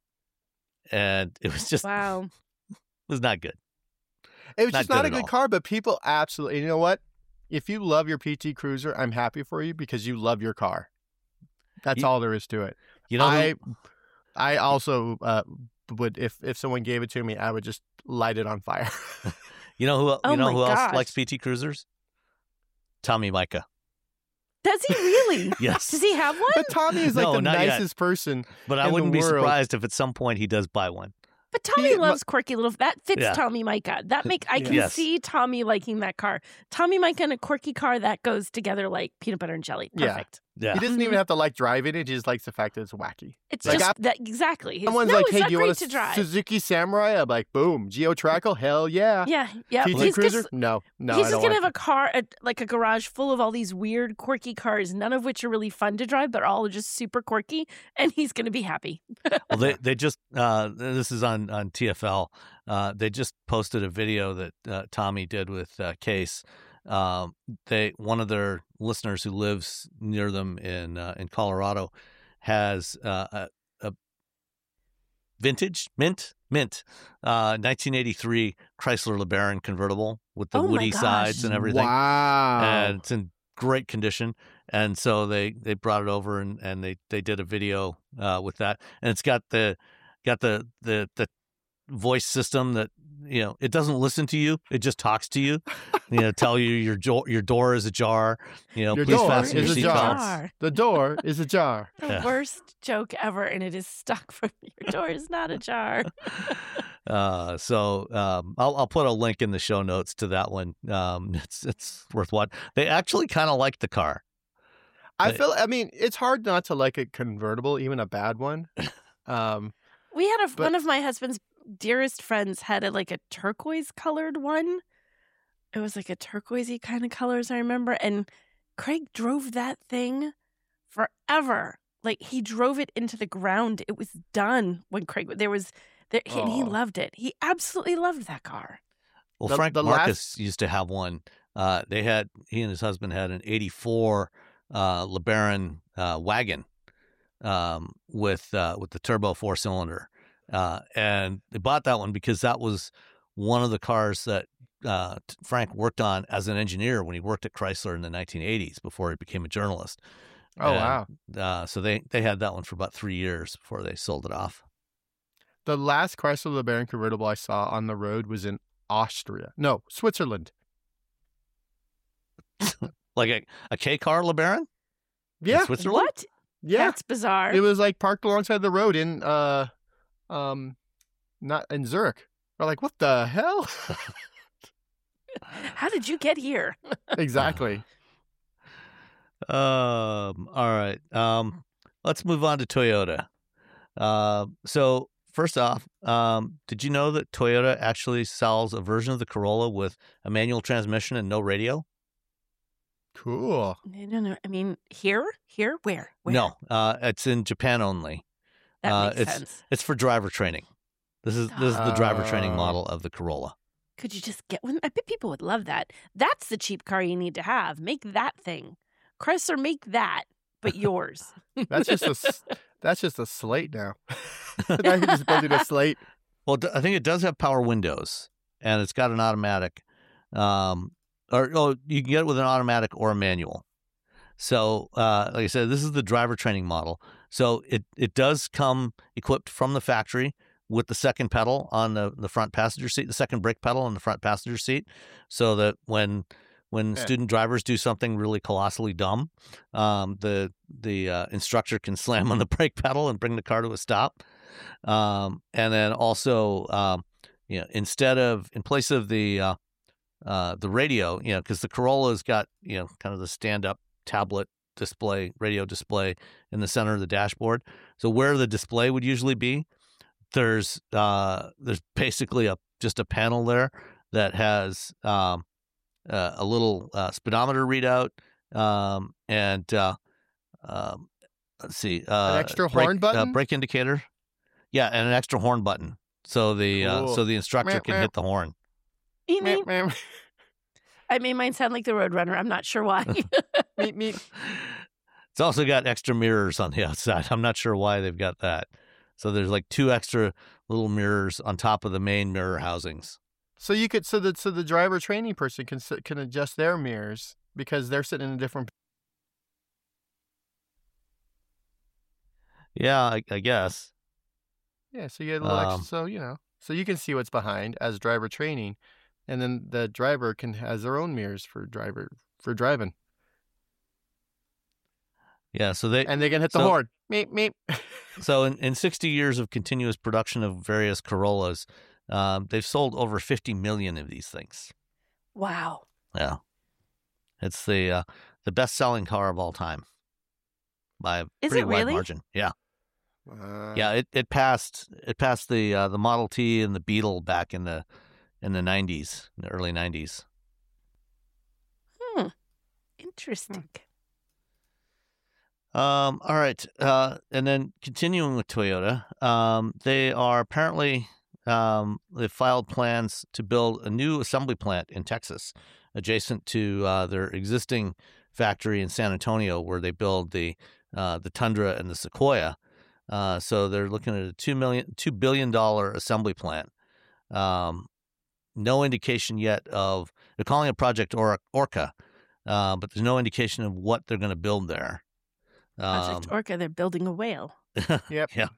and it was just Wow. it was not good. It was Not just not good a at good all. car, but people absolutely. You know what? If you love your P T Cruiser, I'm happy for you because you love your car. That's You- all there is to it. You know, who- I I also uh, would if if someone gave it to me, I would just light it on fire. you know who you Oh know my who else gosh. likes P T Cruisers? Tommy Micah. Does he really? Yes. Does he have one? But Tommy is like No, the not yet. nicest person. But I in the wouldn't be world. surprised if at some point he does buy one. But Tommy He- loves quirky little. That fits Yeah. Tommy Micah. That make I can Yes. see Tommy liking that car. Tommy Micah and a quirky car that goes together like peanut butter and jelly. Yeah. Perfect. Yeah. He doesn't even have to like driving it. He just likes the fact that it's wacky. It's Like, just I- that exactly. He's, Someone's no, like, it's "Hey, not do you great want a to drive." Suzuki Samurai?" I'm like, "Boom, Geo Trackle, hell yeah." Yeah, yeah. P T He's Cruiser? just, No, no, he's I just don't gonna want have a car, a, like a garage full of all these weird, quirky cars, none of which are really fun to drive, but all just super quirky, and he's gonna be happy. Well, they they just uh, this is on on T F L. Uh, they just posted a video that uh, Tommy did with uh, Case. Um, they one of their listeners who lives near them in uh, in Colorado has uh, a, a vintage, mint, mint, uh, nineteen eighty-three Chrysler LeBaron convertible with the Oh my woody gosh. sides and everything. Wow. And it's in great condition. And so they, they brought it over and, and they, they did a video uh, with that. And it's got the got the, the the voice system that, you know, it doesn't listen to you. It just talks to you, you know, tell you your jo- your door is ajar. You know, Your please door fasten is your a seatbelts. jar. the door is a jar. The Yeah. worst joke ever, and it is stuck from your door is not a jar. Uh, so um, I'll I'll put a link in the show notes to that one. Um, it's it's worth what they actually kind of like the car. I They- feel. I mean, it's hard not to like a convertible, even a bad one. Um, We had a But- one of my husband's dearest friends had a like a turquoise colored one. It was like a turquoisey kind of colors, I remember. And Craig drove that thing forever. Like he drove it into the ground. It was done when Craig there was there, and he Oh. loved it. He absolutely loved that car. Well, The- Frank the Marcus used to have one. Uh, they had he and his husband had an eighty-four uh, LeBaron uh, wagon um, with uh, with the turbo four cylinder, uh, and they bought that one because that was one of the cars that uh, Frank worked on as an engineer when he worked at Chrysler in the nineteen eighties before he became a journalist. oh And, wow. Uh, so they they had that one for about three years before they sold it off. The last Chrysler LeBaron convertible I saw on the road was in Austria. No, Switzerland. Like a, a K car LeBaron? In Yeah, Switzerland? What? yeah. That's bizarre. It was like parked alongside the road in uh, um, not in Zurich. We're like, what the hell? How did you get here? Exactly. Um. All right. Um. Let's move on to Toyota. Uh. So first off, um, did you know that Toyota actually sells a version of the Corolla with a manual transmission and no radio? Cool. No, no, no. I mean, here, here, where? Where? No. Uh. It's in Japan only. that uh, makes it's- sense. It's for driver training. This is this is the driver training Oh. model of the Corolla. Could you just get one? I bet people would love that. That's the cheap car you need to have. Make that thing. Chrysler, make that, but yours. That's just a s- that's just a slate now. I can just build it a slate. Well, I think it does have power windows, and it's got an automatic. Um, or oh, you can get it with an automatic or a manual. So, uh, like I said, this is the driver training model. So it it does come equipped from the factory with the second pedal on the, the front passenger seat, the second brake pedal on the front passenger seat, so that when when Yeah. student drivers do something really colossally dumb, um, the the uh, instructor can slam on the brake pedal and bring the car to a stop. Um, and then also, um, you know, instead of in place of the uh, uh, the radio, you know, because the Corolla's got, you know, kind of the stand up tablet display, radio display in the center of the dashboard. So where the display would usually be, there's uh, there's basically a just a panel there that has um, uh, a little uh, speedometer readout um, and uh, um, let's see, uh, extra brake, horn button? uh, brake indicator, yeah, and an extra horn button. So the uh, Cool. so the instructor Meow, can meow. hit the horn. Meep, meep. Meep, meep, I made mine sound like the Roadrunner. I'm not sure why. meep, meep. It's also got extra mirrors on the outside. I'm not sure why they've got that. So there's like two extra little mirrors on top of the main mirror housings. So you could so that so the driver training person can sit- can adjust their mirrors because they're sitting in a different. Yeah, I, I guess. Yeah, so you get a little extra, Um, so you know, so you can see what's behind as driver training, and then the driver can has their own mirrors for driver for driving, Yeah, so they and they can hit the So- horn. Meep meep. so in, in sixty years of continuous production of various Corollas, um, they've sold over fifty million of these things. Wow. Yeah, it's the uh, the best selling car of all time by a Is pretty it wide really? margin. Yeah, Uh, yeah, it, it passed it passed the uh, the Model T and the Beetle back in the in the nineties, in the early nineties. Hmm. Interesting. Um, all right. Uh, and then continuing with Toyota, um, they are apparently, um, they filed plans to build a new assembly plant in Texas, adjacent to uh, their existing factory in San Antonio, where they build the uh, the Tundra and the Sequoia. Uh, so they're looking at a two million, two billion dollar assembly plant. Um, no indication yet of they're calling it Project Or- Orca, uh, but there's no indication of what they're going to build there. Project Um, Orca, they're building a whale. Yep. Yeah.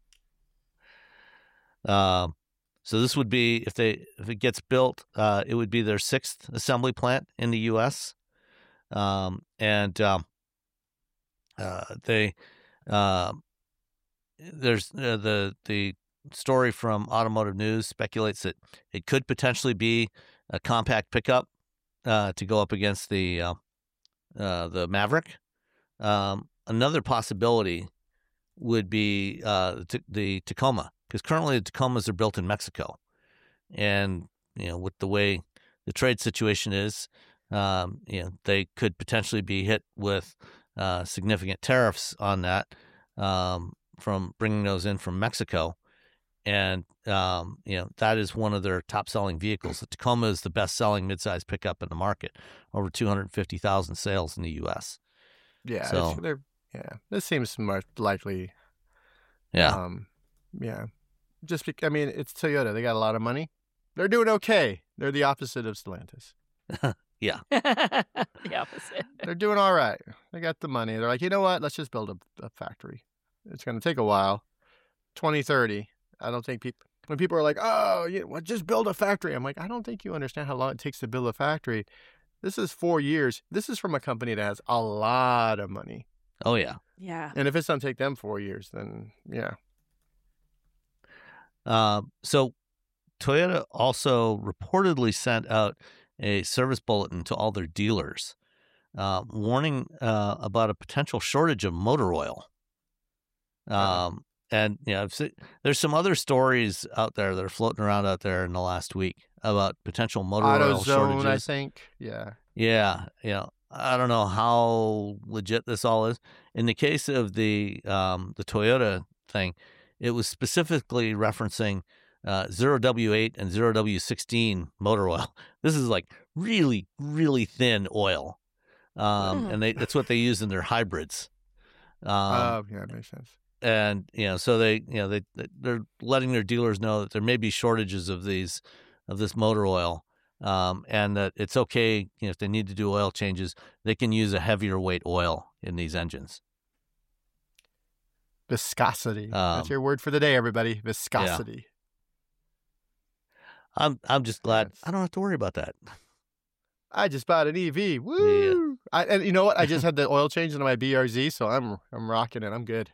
Um, so this would be if they if it gets built, uh, it would be their sixth assembly plant in the U S. Um, and um, uh, they uh, there's uh, the the story from Automotive News speculates that it could potentially be a compact pickup uh, to go up against the uh, uh, the Maverick. Um, another possibility would be uh, the, the Tacoma, because currently the Tacomas are built in Mexico, and you know with the way the trade situation is, um, you know they could potentially be hit with uh, significant tariffs on that um, from bringing those in from Mexico, and um, you know that is one of their top selling vehicles. The Tacoma is the best selling midsize pickup in the market, over two hundred fifty thousand sales in the U S. Yeah. So- it's, they're, yeah. This seems more likely. Yeah. Um, yeah. Just because, I mean, it's Toyota. They got a lot of money. They're doing okay. They're the opposite of Stellantis. The opposite. They're doing all right. They got the money. They're like, you know what? Let's just build a, a factory. It's going to take a while. twenty thirty. I don't think people, when people are like, oh, you know, just build a factory. I'm like, I don't think you understand how long it takes to build a factory. This is four years. This is from a company that has a lot of money. Oh yeah. Yeah. And if it's going to take them four years, then yeah. Uh, so Toyota also reportedly sent out a service bulletin to all their dealers, uh, warning uh, about a potential shortage of motor oil. Um, and you know, I've se- there's some other stories out there that are floating around out there in the last week about potential motor oil AutoZone, shortages. I think. Yeah. Yeah, you know, I don't know how legit this all is. In the case of the um, the Toyota thing, it was specifically referencing uh, zero W eight and zero W sixteen motor oil. This is like really, really thin oil, um, Mm. and they, that's what they use in their hybrids. Um, Oh, yeah, that makes sense. and you know, so they, you know, they they're letting their dealers know that there may be shortages of these of this motor oil. Um, and that it's okay, you know, if they need to do oil changes, they can use a heavier weight oil in these engines. Viscosity. Um, That's your word for the day, everybody. Viscosity. I'm I'm just glad That's- I don't have to worry about that. I just bought an E V. Woo! I, and you know what? I just had the oil change into my B R Z, so I'm I'm rocking it. I'm good.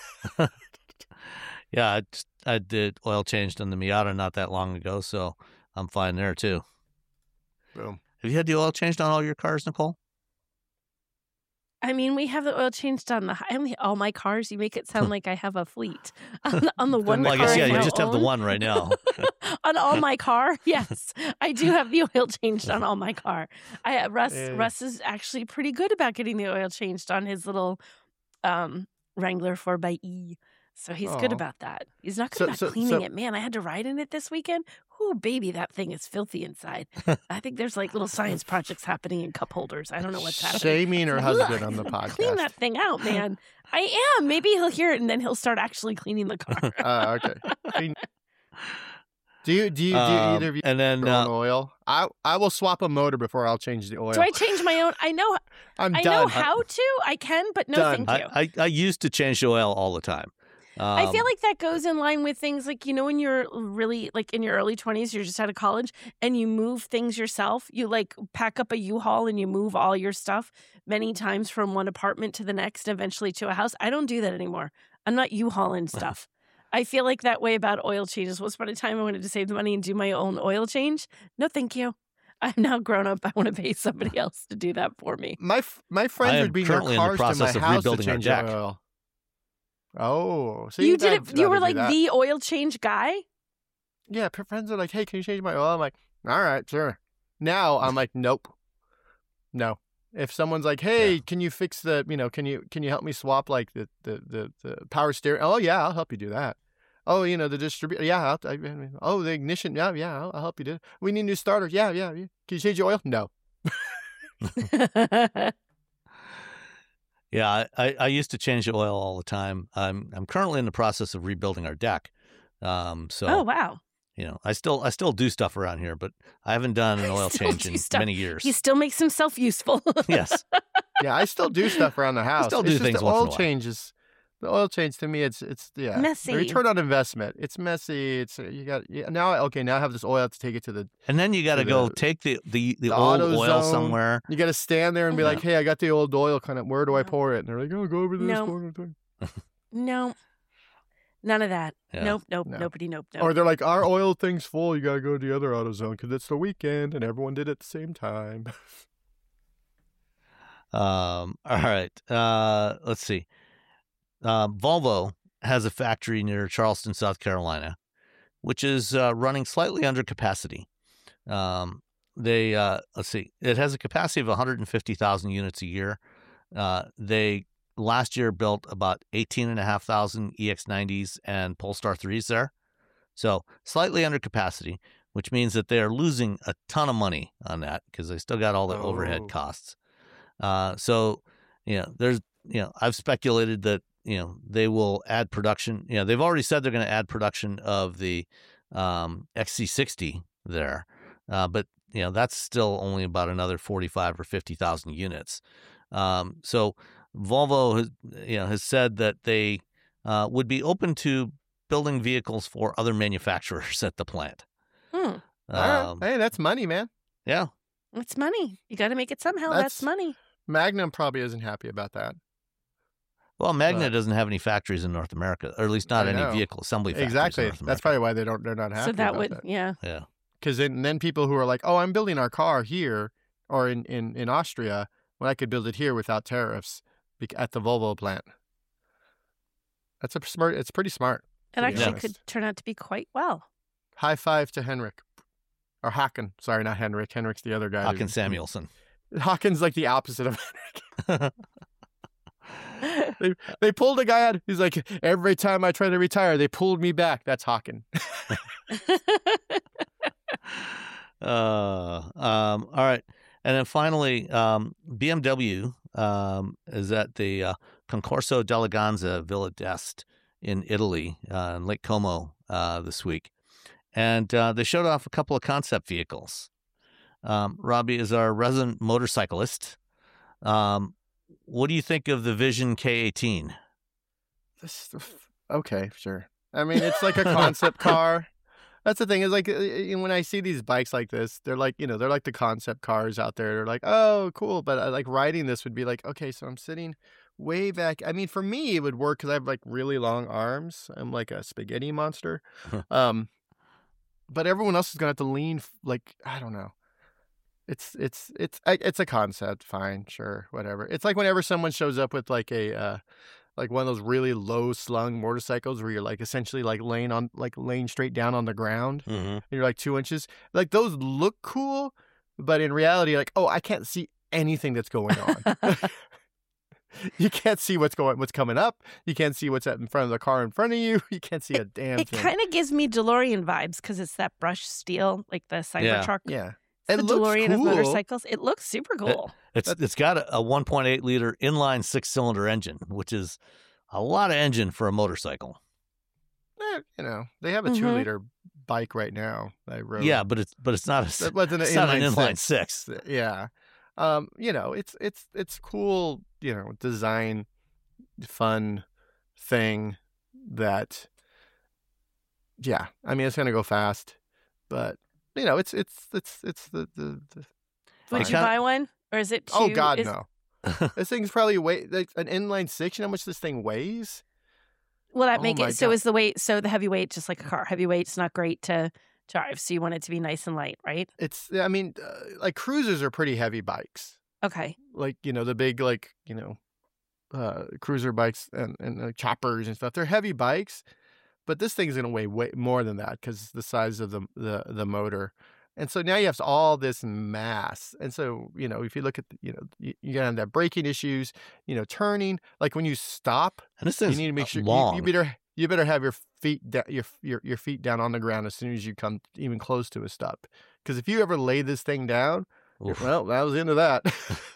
Yeah, I just, I did oil changed on the Miata not that long ago, so I'm fine there too. Boom. Have you had the oil changed on all your cars, Nicole? I mean, we have the oil changed on the I only all my cars. You make it sound like I have a fleet. On the, on the one Well, I car guess yeah, you now just have the own- one right now. on all my car. Yes, I do have the oil changed on all my car. I Russ Yeah. Russ is actually pretty good about getting the oil changed on his little um, Wrangler four by E. So he's good Aw. about that. He's not good So- about so- cleaning so- it. Man, I had to ride in it this weekend. Oh, baby, that thing is filthy inside. I think there's like little science projects happening in cup holders. I don't know what's happening. Shaming her Ugh, husband on the podcast. Clean that thing out, man. I am. Maybe he'll hear it and then he'll start actually cleaning the car. Uh, okay. Clean- Do you do you do Um, either of you and then own uh, oil? I I will swap a motor before I'll change the oil. Do I change my own? I know. I'm I done. know how to. I can, but no, Done. thank you. I, I I used to change the oil all the time. Um, I feel like that goes in line with things like, you know, when you're really like in your early twenties, you're just out of college and you move things yourself. You like pack up a U-Haul and you move all your stuff many times from one apartment to the next, eventually to a house. I don't do that anymore. I'm not U-Hauling stuff. I feel like that way about oil changes. Once upon a time, I wanted to save the money and do my own oil change. No, thank you. I'm now grown up. I want to pay somebody else to do that for me. My f- my friends I am would bring their currently in the cars to my process of house to rebuilding our change deck. the oil. Oh, see, you did I'd it. You were rather do like that. the oil change guy. Yeah, p- friends are like, "Hey, can you change my oil?" I'm like, "All right, sure." Now I'm like, "Nope, no." If someone's like, "Hey, can you fix the, you know, can you can you help me swap like the the the, the power steering?" Oh yeah, I'll help you do that. Oh, you know, the distributor. Yeah. I'll, I, I- oh, the ignition. Yeah, yeah. I'll, I'll help you do it. We need new starters. Yeah, yeah, yeah. Can you change your oil? No. Yeah, I, I, I used to change the oil all the time. I'm I'm currently in the process of rebuilding our deck. Um, so Oh wow. you know, I still I still do stuff around here, but I haven't done an oil Still change do in stuff. many years. He still makes himself useful. Yes. Yeah, I still do stuff around the house. still do it's just things the once in oil a while. changes. The oil change to me, it's it's yeah, Messy. The return on investment. It's messy. It's you got yeah, now. Okay, now I have this oil to take it to the. And then you got to To go the- take the the, the, the old AutoZone. oil somewhere. You got to stand there and be Yeah. like, "Hey, I got the old oil. Kind of, where do I No. pour it?" And they're like, "Oh, go over this No. one." thing." No, none of that. Yeah. Nope, nope, No. nobody, nope, nope. Or they're like, "Our oil thing's full. You got to go to the other AutoZone because it's the weekend and everyone did it at the same time." Um, all right. Uh, let's see. Um, Volvo has a factory near Charleston, South Carolina, which is uh, running slightly under capacity. Um, they uh, let's see. It has a capacity of one hundred fifty thousand units a year. Uh, they last year built about eighteen and a half thousand E X nineties and Polestar threes there. So slightly under capacity, which means that they are losing a ton of money on that because they still got all the overhead Oh. costs. Uh, so, you know, there's, you know, I've speculated that, you know, they will add production. You know, they've already said they're going to add production of the um, X C sixty there. Uh, but, you know, that's still only about another forty-five or fifty thousand units. Um, so Volvo has, you know, has said that they uh, would be open to building vehicles for other manufacturers at the plant. Hmm. All right. Um, Hey, that's money, man. yeah. It's money. You got to make it somehow. That's, That's- money. Magnum probably isn't happy about that. Well, Magna But- doesn't have any factories in North America, or at least not I any know. vehicle assembly factories. Exactly. In North That's America. probably why they don't. They're not happy. So that about would, that. yeah. Yeah. Because then, then people who are like, "Oh, I'm building our car here or in, in, in Austria, when I could build it here without tariffs bec- at the Volvo plant." That's a smart. It's pretty smart. It to be actually honest. could turn out to be quite well. High five to Henrik, or Haken. Sorry, not Henrik. Henrik's the other guy. Hakan who- Samuelson. Haken's like the opposite of Henrik. They they pulled a guy out. He's like, every time I try to retire, they pulled me back. That's Haken. Uh, um, all right. And then finally, um, B M W um, is at the uh, Concorso d'Eleganza Villa d'Este in Italy, uh, in Lake Como uh, this week. And uh, they showed off a couple of concept vehicles. Um, Robbie is our resident motorcyclist. Um, what do you think of the Vision K eighteen? This, okay, sure. I mean, it's like a concept car. That's the thing is like uh, uh, when I see these bikes like this, they're like, you know, they're like the concept cars out there. They're like, oh, cool. But I like riding this would be like, okay, so I'm sitting way back. I mean, for me, it would work because I have like really long arms. I'm like a spaghetti monster. um, but everyone else is gonna have to lean f- like I don't know. It's it's it's I- it's a concept. Fine, sure, whatever. It's like whenever someone shows up with like a. Uh, like one of those really low slung motorcycles where you're like essentially like laying on like laying straight down on the ground Mm-hmm. and you're like two inches. Like those look cool, but in reality, like, oh, I can't see anything that's going on. You can't see what's going what's coming up. You can't see what's in front of the car in front of you. You can't see a damn It thing. kind of gives me DeLorean vibes because it's that brushed steel, like the Yeah. Cybertruck. Yeah. It's It the looks DeLorean of cool. motorcycles. It looks super cool. It's it's got a, a one point eight liter inline six cylinder engine, which is a lot of engine for a motorcycle. Eh, you know, they have a Mhm. two liter bike right now. I rode. Yeah, but it's but it's not a That wasn't an it's not an inline inline six. six. Yeah. Um, you know, it's it's it's cool, you know, design fun thing that yeah, I mean it's gonna go fast, but you know, it's it's it's it's the the, the Would It you kinda- buy one? Or is it too... Oh God, is- no. This thing's probably weigh like an inline six, you know how much this thing weighs? Will that Oh make my it... So God. is the weight... So the heavyweight, just like a car. Heavyweight's not great to drive, so you want it to be nice and light, right? It's I mean, uh, like cruisers are pretty heavy bikes. Okay. Like, you know, the big like, you know, uh cruiser bikes and and uh, choppers and stuff. They're heavy bikes, but this thing's going to weigh way more than that cuz the size of the the the motor. And so now you have all this mass. And so, you know, if you look at, the, you know, you, you're going to have that braking issues, you know, turning, like when you stop, And this you thing's need to make sure you, long. you better you better have your feet da- your your your feet down on the ground as soon as you come even close to a stop. Cuz if you ever lay this thing down, Oof. well, that was the end of that.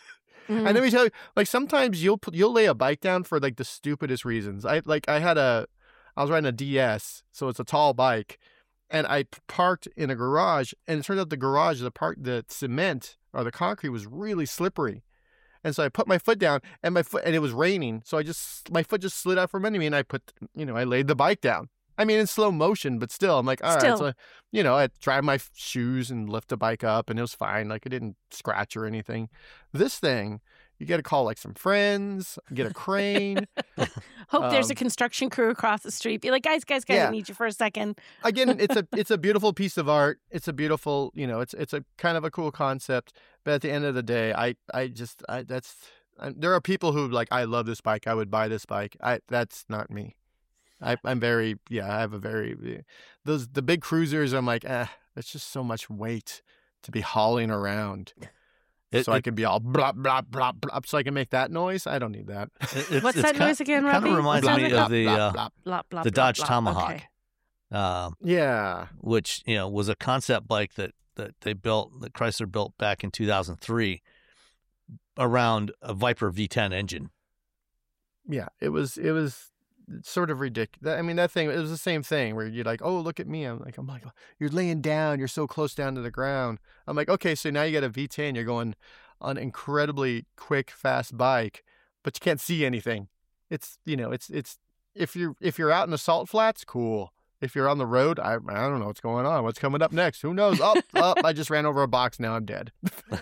Mhm. And let me tell you, like sometimes you'll put, you'll lay a bike down for like the stupidest reasons. I like I had a, I was riding a D S, so it's a tall bike, and I p- parked in a garage, and it turned out the garage, the park, the cement or the concrete was really slippery. And so I put my foot down, and my foot, and it was raining, so I just my foot just slid out from under me, and I put, you know, I laid the bike down. I mean, in slow motion, but still, I'm like, all right. Still. So, you know, I tried my f- shoes and lift the bike up, and it was fine. Like it didn't scratch or anything. This thing, you got to call like some friends, get a crane. Hope there's a Um, construction crew across the street. Be like, guys, guys, guys, Yeah. I need you for a second. Again, it's a it's a beautiful piece of art. It's a beautiful, you know, it's it's a kind of a cool concept. But at the end of the day, I I just I that's I, there are people who like I love this bike. I would buy this bike. I that's not me. I I'm very yeah. I have a very those the big cruisers. I'm like, eh, that's just so much weight to be hauling around. It- so I it- can be all blah blah blah blah. So I can make that noise. I don't need that. It- it's- What's it's that ki- noise again, Kind Robbie? of reminds What me sounds it of the blah, uh, blah. Blah, blah, the blah, Dodge blah. Tomahawk, Okay. um, Yeah. which you know was a concept bike that that they built, that Chrysler built back in two thousand three, around a Viper V ten engine. Yeah, it was it was sort of ridiculous. I mean, that thing, it was the same thing where you're like, oh, look at me. I'm like, I'm like, you're laying down. You're so close down to the ground. I'm like, okay, so now you got a V ten. You're going on an incredibly quick, fast bike, but you can't see anything. It's, you know, it's, it's, if you're, if you're out in the salt flats, cool. If you're on the road, I, I don't know what's going on. What's coming up next? Who knows? Up, up. I just ran over a box. Now I'm dead.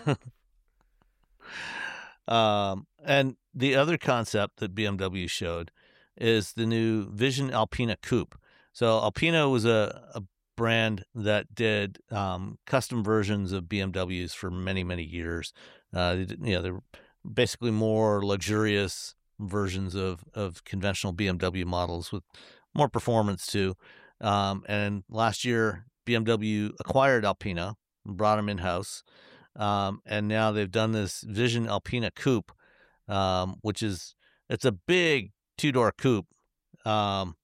Um, and the other concept that B M W showed is the new Vision Alpina Coupe. So Alpina was a, a brand that did um, custom versions of B M Ws for many, many years. Uh, they did- you know, they're basically more luxurious versions of, of conventional B M W models with more performance too. Um, and last year, B M W acquired Alpina, brought them in-house. Um, and now they've done this Vision Alpina Coupe, um, which is, it's a big two-door coupe. Um,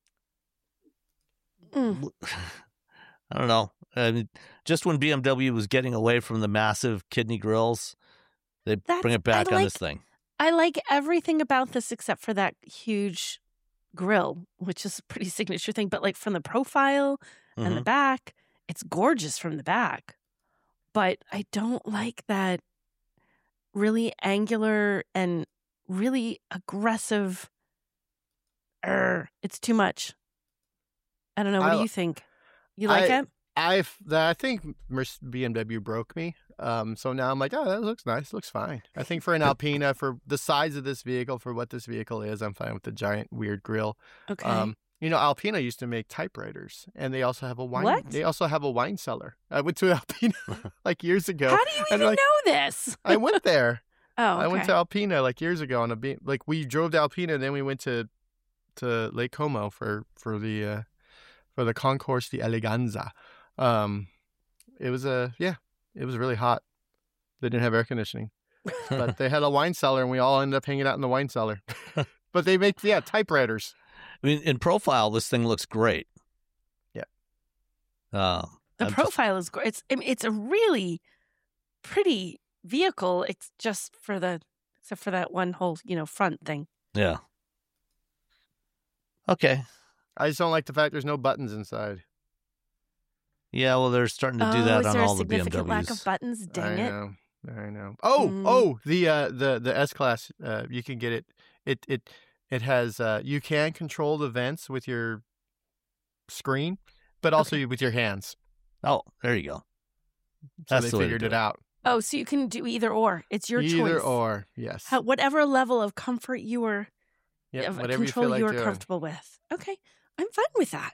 Mm. I don't know. I mean, just when B M W was getting away from the massive kidney grills, they That's- bring it back I on like- this thing. I like everything about this except for that huge grill, which is a pretty signature thing. But like from the profile and the Mhm. back, it's gorgeous from the back. But I don't like that really angular and really aggressive. Er, it's too much. I don't know. What I- do you think? You like I- it? I I think Merc- B M W broke me. Um, so now I'm like, oh, that looks nice. Looks fine. I think for an Alpina, for the size of this vehicle, for what this vehicle is, I'm fine with the giant weird grill. Okay. Um, you know, Alpina used to make typewriters, and they also have a wine. What? They also have a wine cellar. I went to Alpina like years ago. How do you and even like- know this? I went there. Oh, okay. I went to Alpina like years ago on a be- like we drove to Alpina, and then we went to to Lake Como for for the uh, for the Concours de Eleganza. Um, it was a yeah, it was really hot. They didn't have air conditioning, but they had a wine cellar, and we all ended up hanging out in the wine cellar. But they make yeah typewriters. I mean, in profile, this thing looks great. Yeah. Uh, The I'm just- profile is great. It's I mean, it's a really pretty vehicle. It's just for the except for that one whole you know front thing. yeah. Okay. I just don't like the fact there's no buttons inside. Yeah, well, they're starting to do oh, that is on there all a the B M significant Ws. lack of buttons? Dang I it! know. I know. Oh, Mm. oh, the uh, the the S class. Uh, you can get it. It it it has. Uh, you can control the vents with your screen, but also with your hands. Oh, there you go. So That's they the way to figured do it it. out. Oh, so you can do either or. It's your Either choice. or, yes. How, whatever level of comfort you are Yep, of whatever you control feel like you are doing. comfortable with. Okay, I'm fine with that.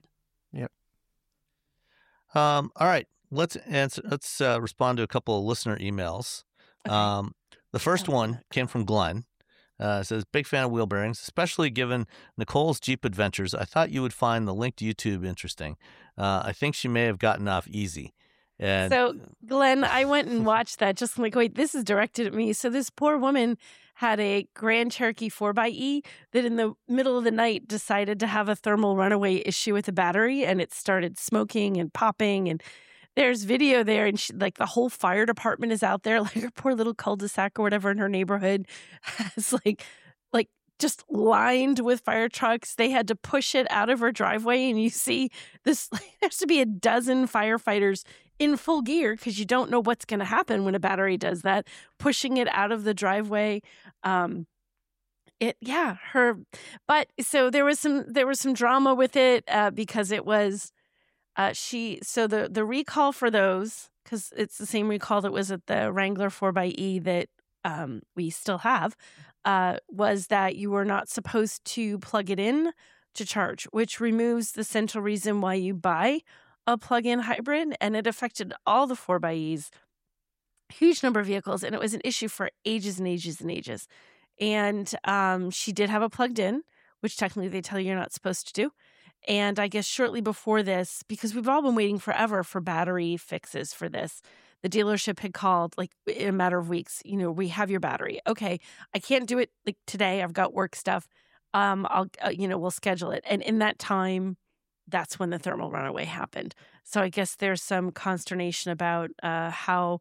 Um, all right, let's answer. Let's uh, respond to a couple of listener emails. Okay. Um, the first Oh, one good. came from Glenn. Uh, it says, big fan of wheel bearings, especially given Nicole's Jeep adventures. I thought you would find the linked YouTube interesting. Uh, I think she may have gotten off easy. And So, Glenn, I went and watched that. Just like, wait, this is directed at me. So this poor woman had a Grand Cherokee four by E that in the middle of the night decided to have a thermal runaway issue with the battery, and it started smoking and popping. And there's video there, and she, like the whole fire department is out there. Like her poor little cul-de-sac or whatever in her neighborhood has like, like just lined with fire trucks. They had to push it out of her driveway, and you see this. Like, there has to be a dozen firefighters in full gear because you don't know what's going to happen when a battery does that, pushing it out of the driveway. Um, it, yeah, her, but so there was some, there was some drama with it uh, because it was, uh, she, so the, the recall for those, because it's the same recall that was at the Wrangler four by E that um, we still have, uh, was that you were not supposed to plug it in to charge, which removes the central reason why you buy a plug-in hybrid, and it affected all the four by E's, huge number of vehicles, and it was an issue for ages and ages and ages. And um, she did have a plugged in, which technically they tell you you're not supposed to do. And I guess shortly before this, because we've all been waiting forever for battery fixes for this, the dealership had called like in a matter of weeks, you know, we have your battery. Okay, I can't do it like today. I've got work stuff. Um, I'll, uh, you know, we'll schedule it. And in that time, that's when the thermal runaway happened. So I guess there's some consternation about uh, how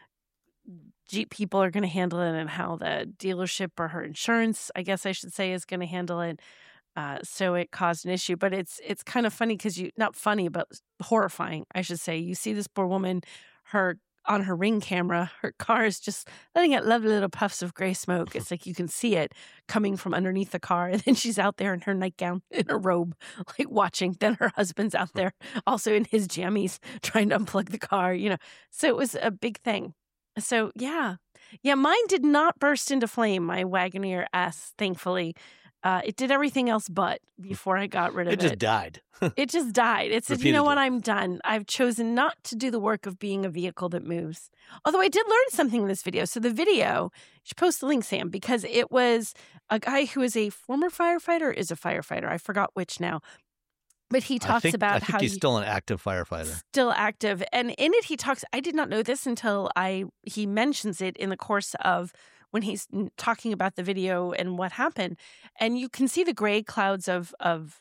Jeep people are going to handle it and how the dealership or her insurance, I guess I should say, is going to handle it. Uh, so it caused an issue. But it's it's kind of funny because you, not funny, but horrifying, I should say. You see this poor woman, her on her Ring camera, her car is just letting out lovely little puffs of gray smoke. It's like you can see it coming from underneath the car. And then she's out there in her nightgown, in a robe, like watching. Then her husband's out there also in his jammies trying to unplug the car, you know. So it was a big thing. So, yeah. Yeah, mine did not burst into flame, my Wagoneer S, thankfully. Uh, it did everything else but before I got rid of it. It just died. It just died. It said, you know what, I'm done. I've chosen not to do the work of being a vehicle that moves. Although I did learn something in this video. So the video, you should post the link, Sam, because it was a guy who is a former firefighter, is a firefighter. I forgot which now. But he talks I think, about I think how he's you, still an active firefighter. Still active. And in it, he talks, I did not know this until I he mentions it in the course of when he's talking about the video and what happened. And you can see the gray clouds of of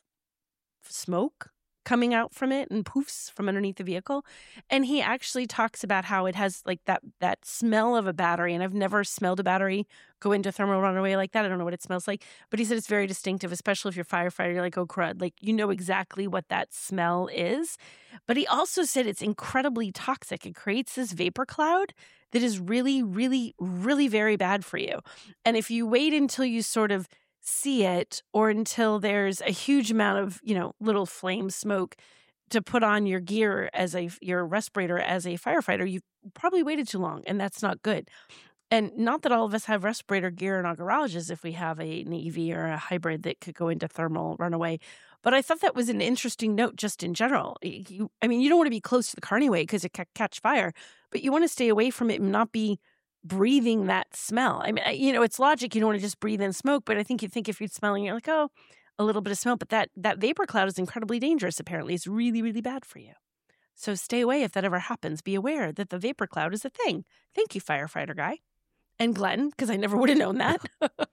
smoke coming out from it and poofs from underneath the vehicle. And he actually talks about how it has like that that smell of a battery. And I've never smelled a battery go into thermal runaway like that. I don't know what it smells like. But he said it's very distinctive, especially if you're a firefighter. You're like, oh, crud. Like, you know exactly what that smell is. But he also said it's incredibly toxic. It creates this vapor cloud that is really, really, really very bad for you. And if you wait until you sort of see it or until there's a huge amount of, you know, little flame smoke to put on your gear as a, your respirator as a firefighter, you've probably waited too long, and that's not good. And not that all of us have respirator gear in our garages if we have a, an E V or a hybrid that could go into thermal runaway. But I thought that was an interesting note just in general. You, I mean, you don't want to be close to the car anyway because it can catch fire, but you want to stay away from it and not be breathing that smell. I mean, you know, it's logic. You don't want to just breathe in smoke, but I think you think if you're smelling, you're like, oh, a little bit of smoke. But that that vapor cloud is incredibly dangerous, apparently. It's really, really bad for you. So stay away if that ever happens. Be aware that the vapor cloud is a thing. Thank you, firefighter guy. And Glenn, because I never would have known that.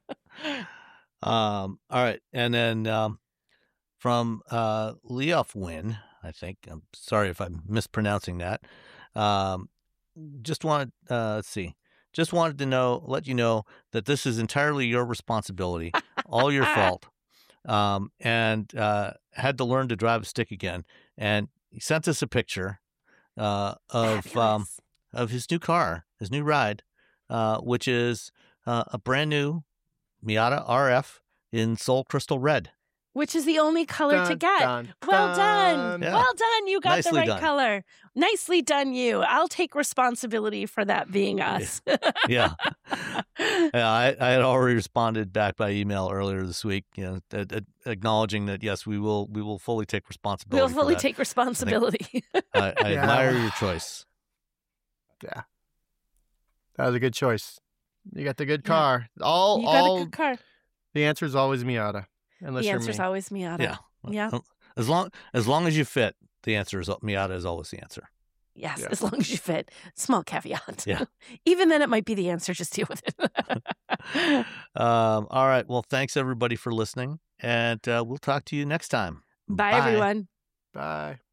um, all right. And then um, from uh, Leof Win, I think, I'm sorry if I'm mispronouncing that. Um, just wanted, uh, let's see. Just wanted to know, let you know that this is entirely your responsibility, all your fault, um, and uh, had to learn to drive a stick again. And he sent us a picture uh, of um, of his new car, his new ride, uh, which is uh, a brand new Miata R F in Soul Crystal Red. Which is the only color dun, to get. Dun, well done. dun. Yeah. Well done. You got Nicely the right done. color. Nicely done, you. I'll take responsibility for that being us. Yeah. yeah I, I had already responded back by email earlier this week, you know, a- a- acknowledging that, yes, we will we will fully take responsibility. We'll for fully that. take responsibility. I, I Yeah. admire your choice. Yeah. That was a good choice. You got the good Yeah. car. All, You got all, a good car. the answer is always Miata. Unless The you're answer's me. always Miata. Yeah. Yeah. As long as long as you fit, the answer is Miata is always the answer. Yes, Yeah. as long as you fit. Small caveat. Yeah. Even then, it might be the answer. Just deal with it. Um, all right. Well, thanks everybody for listening, and uh, we'll talk to you next time. Bye, everyone. Bye.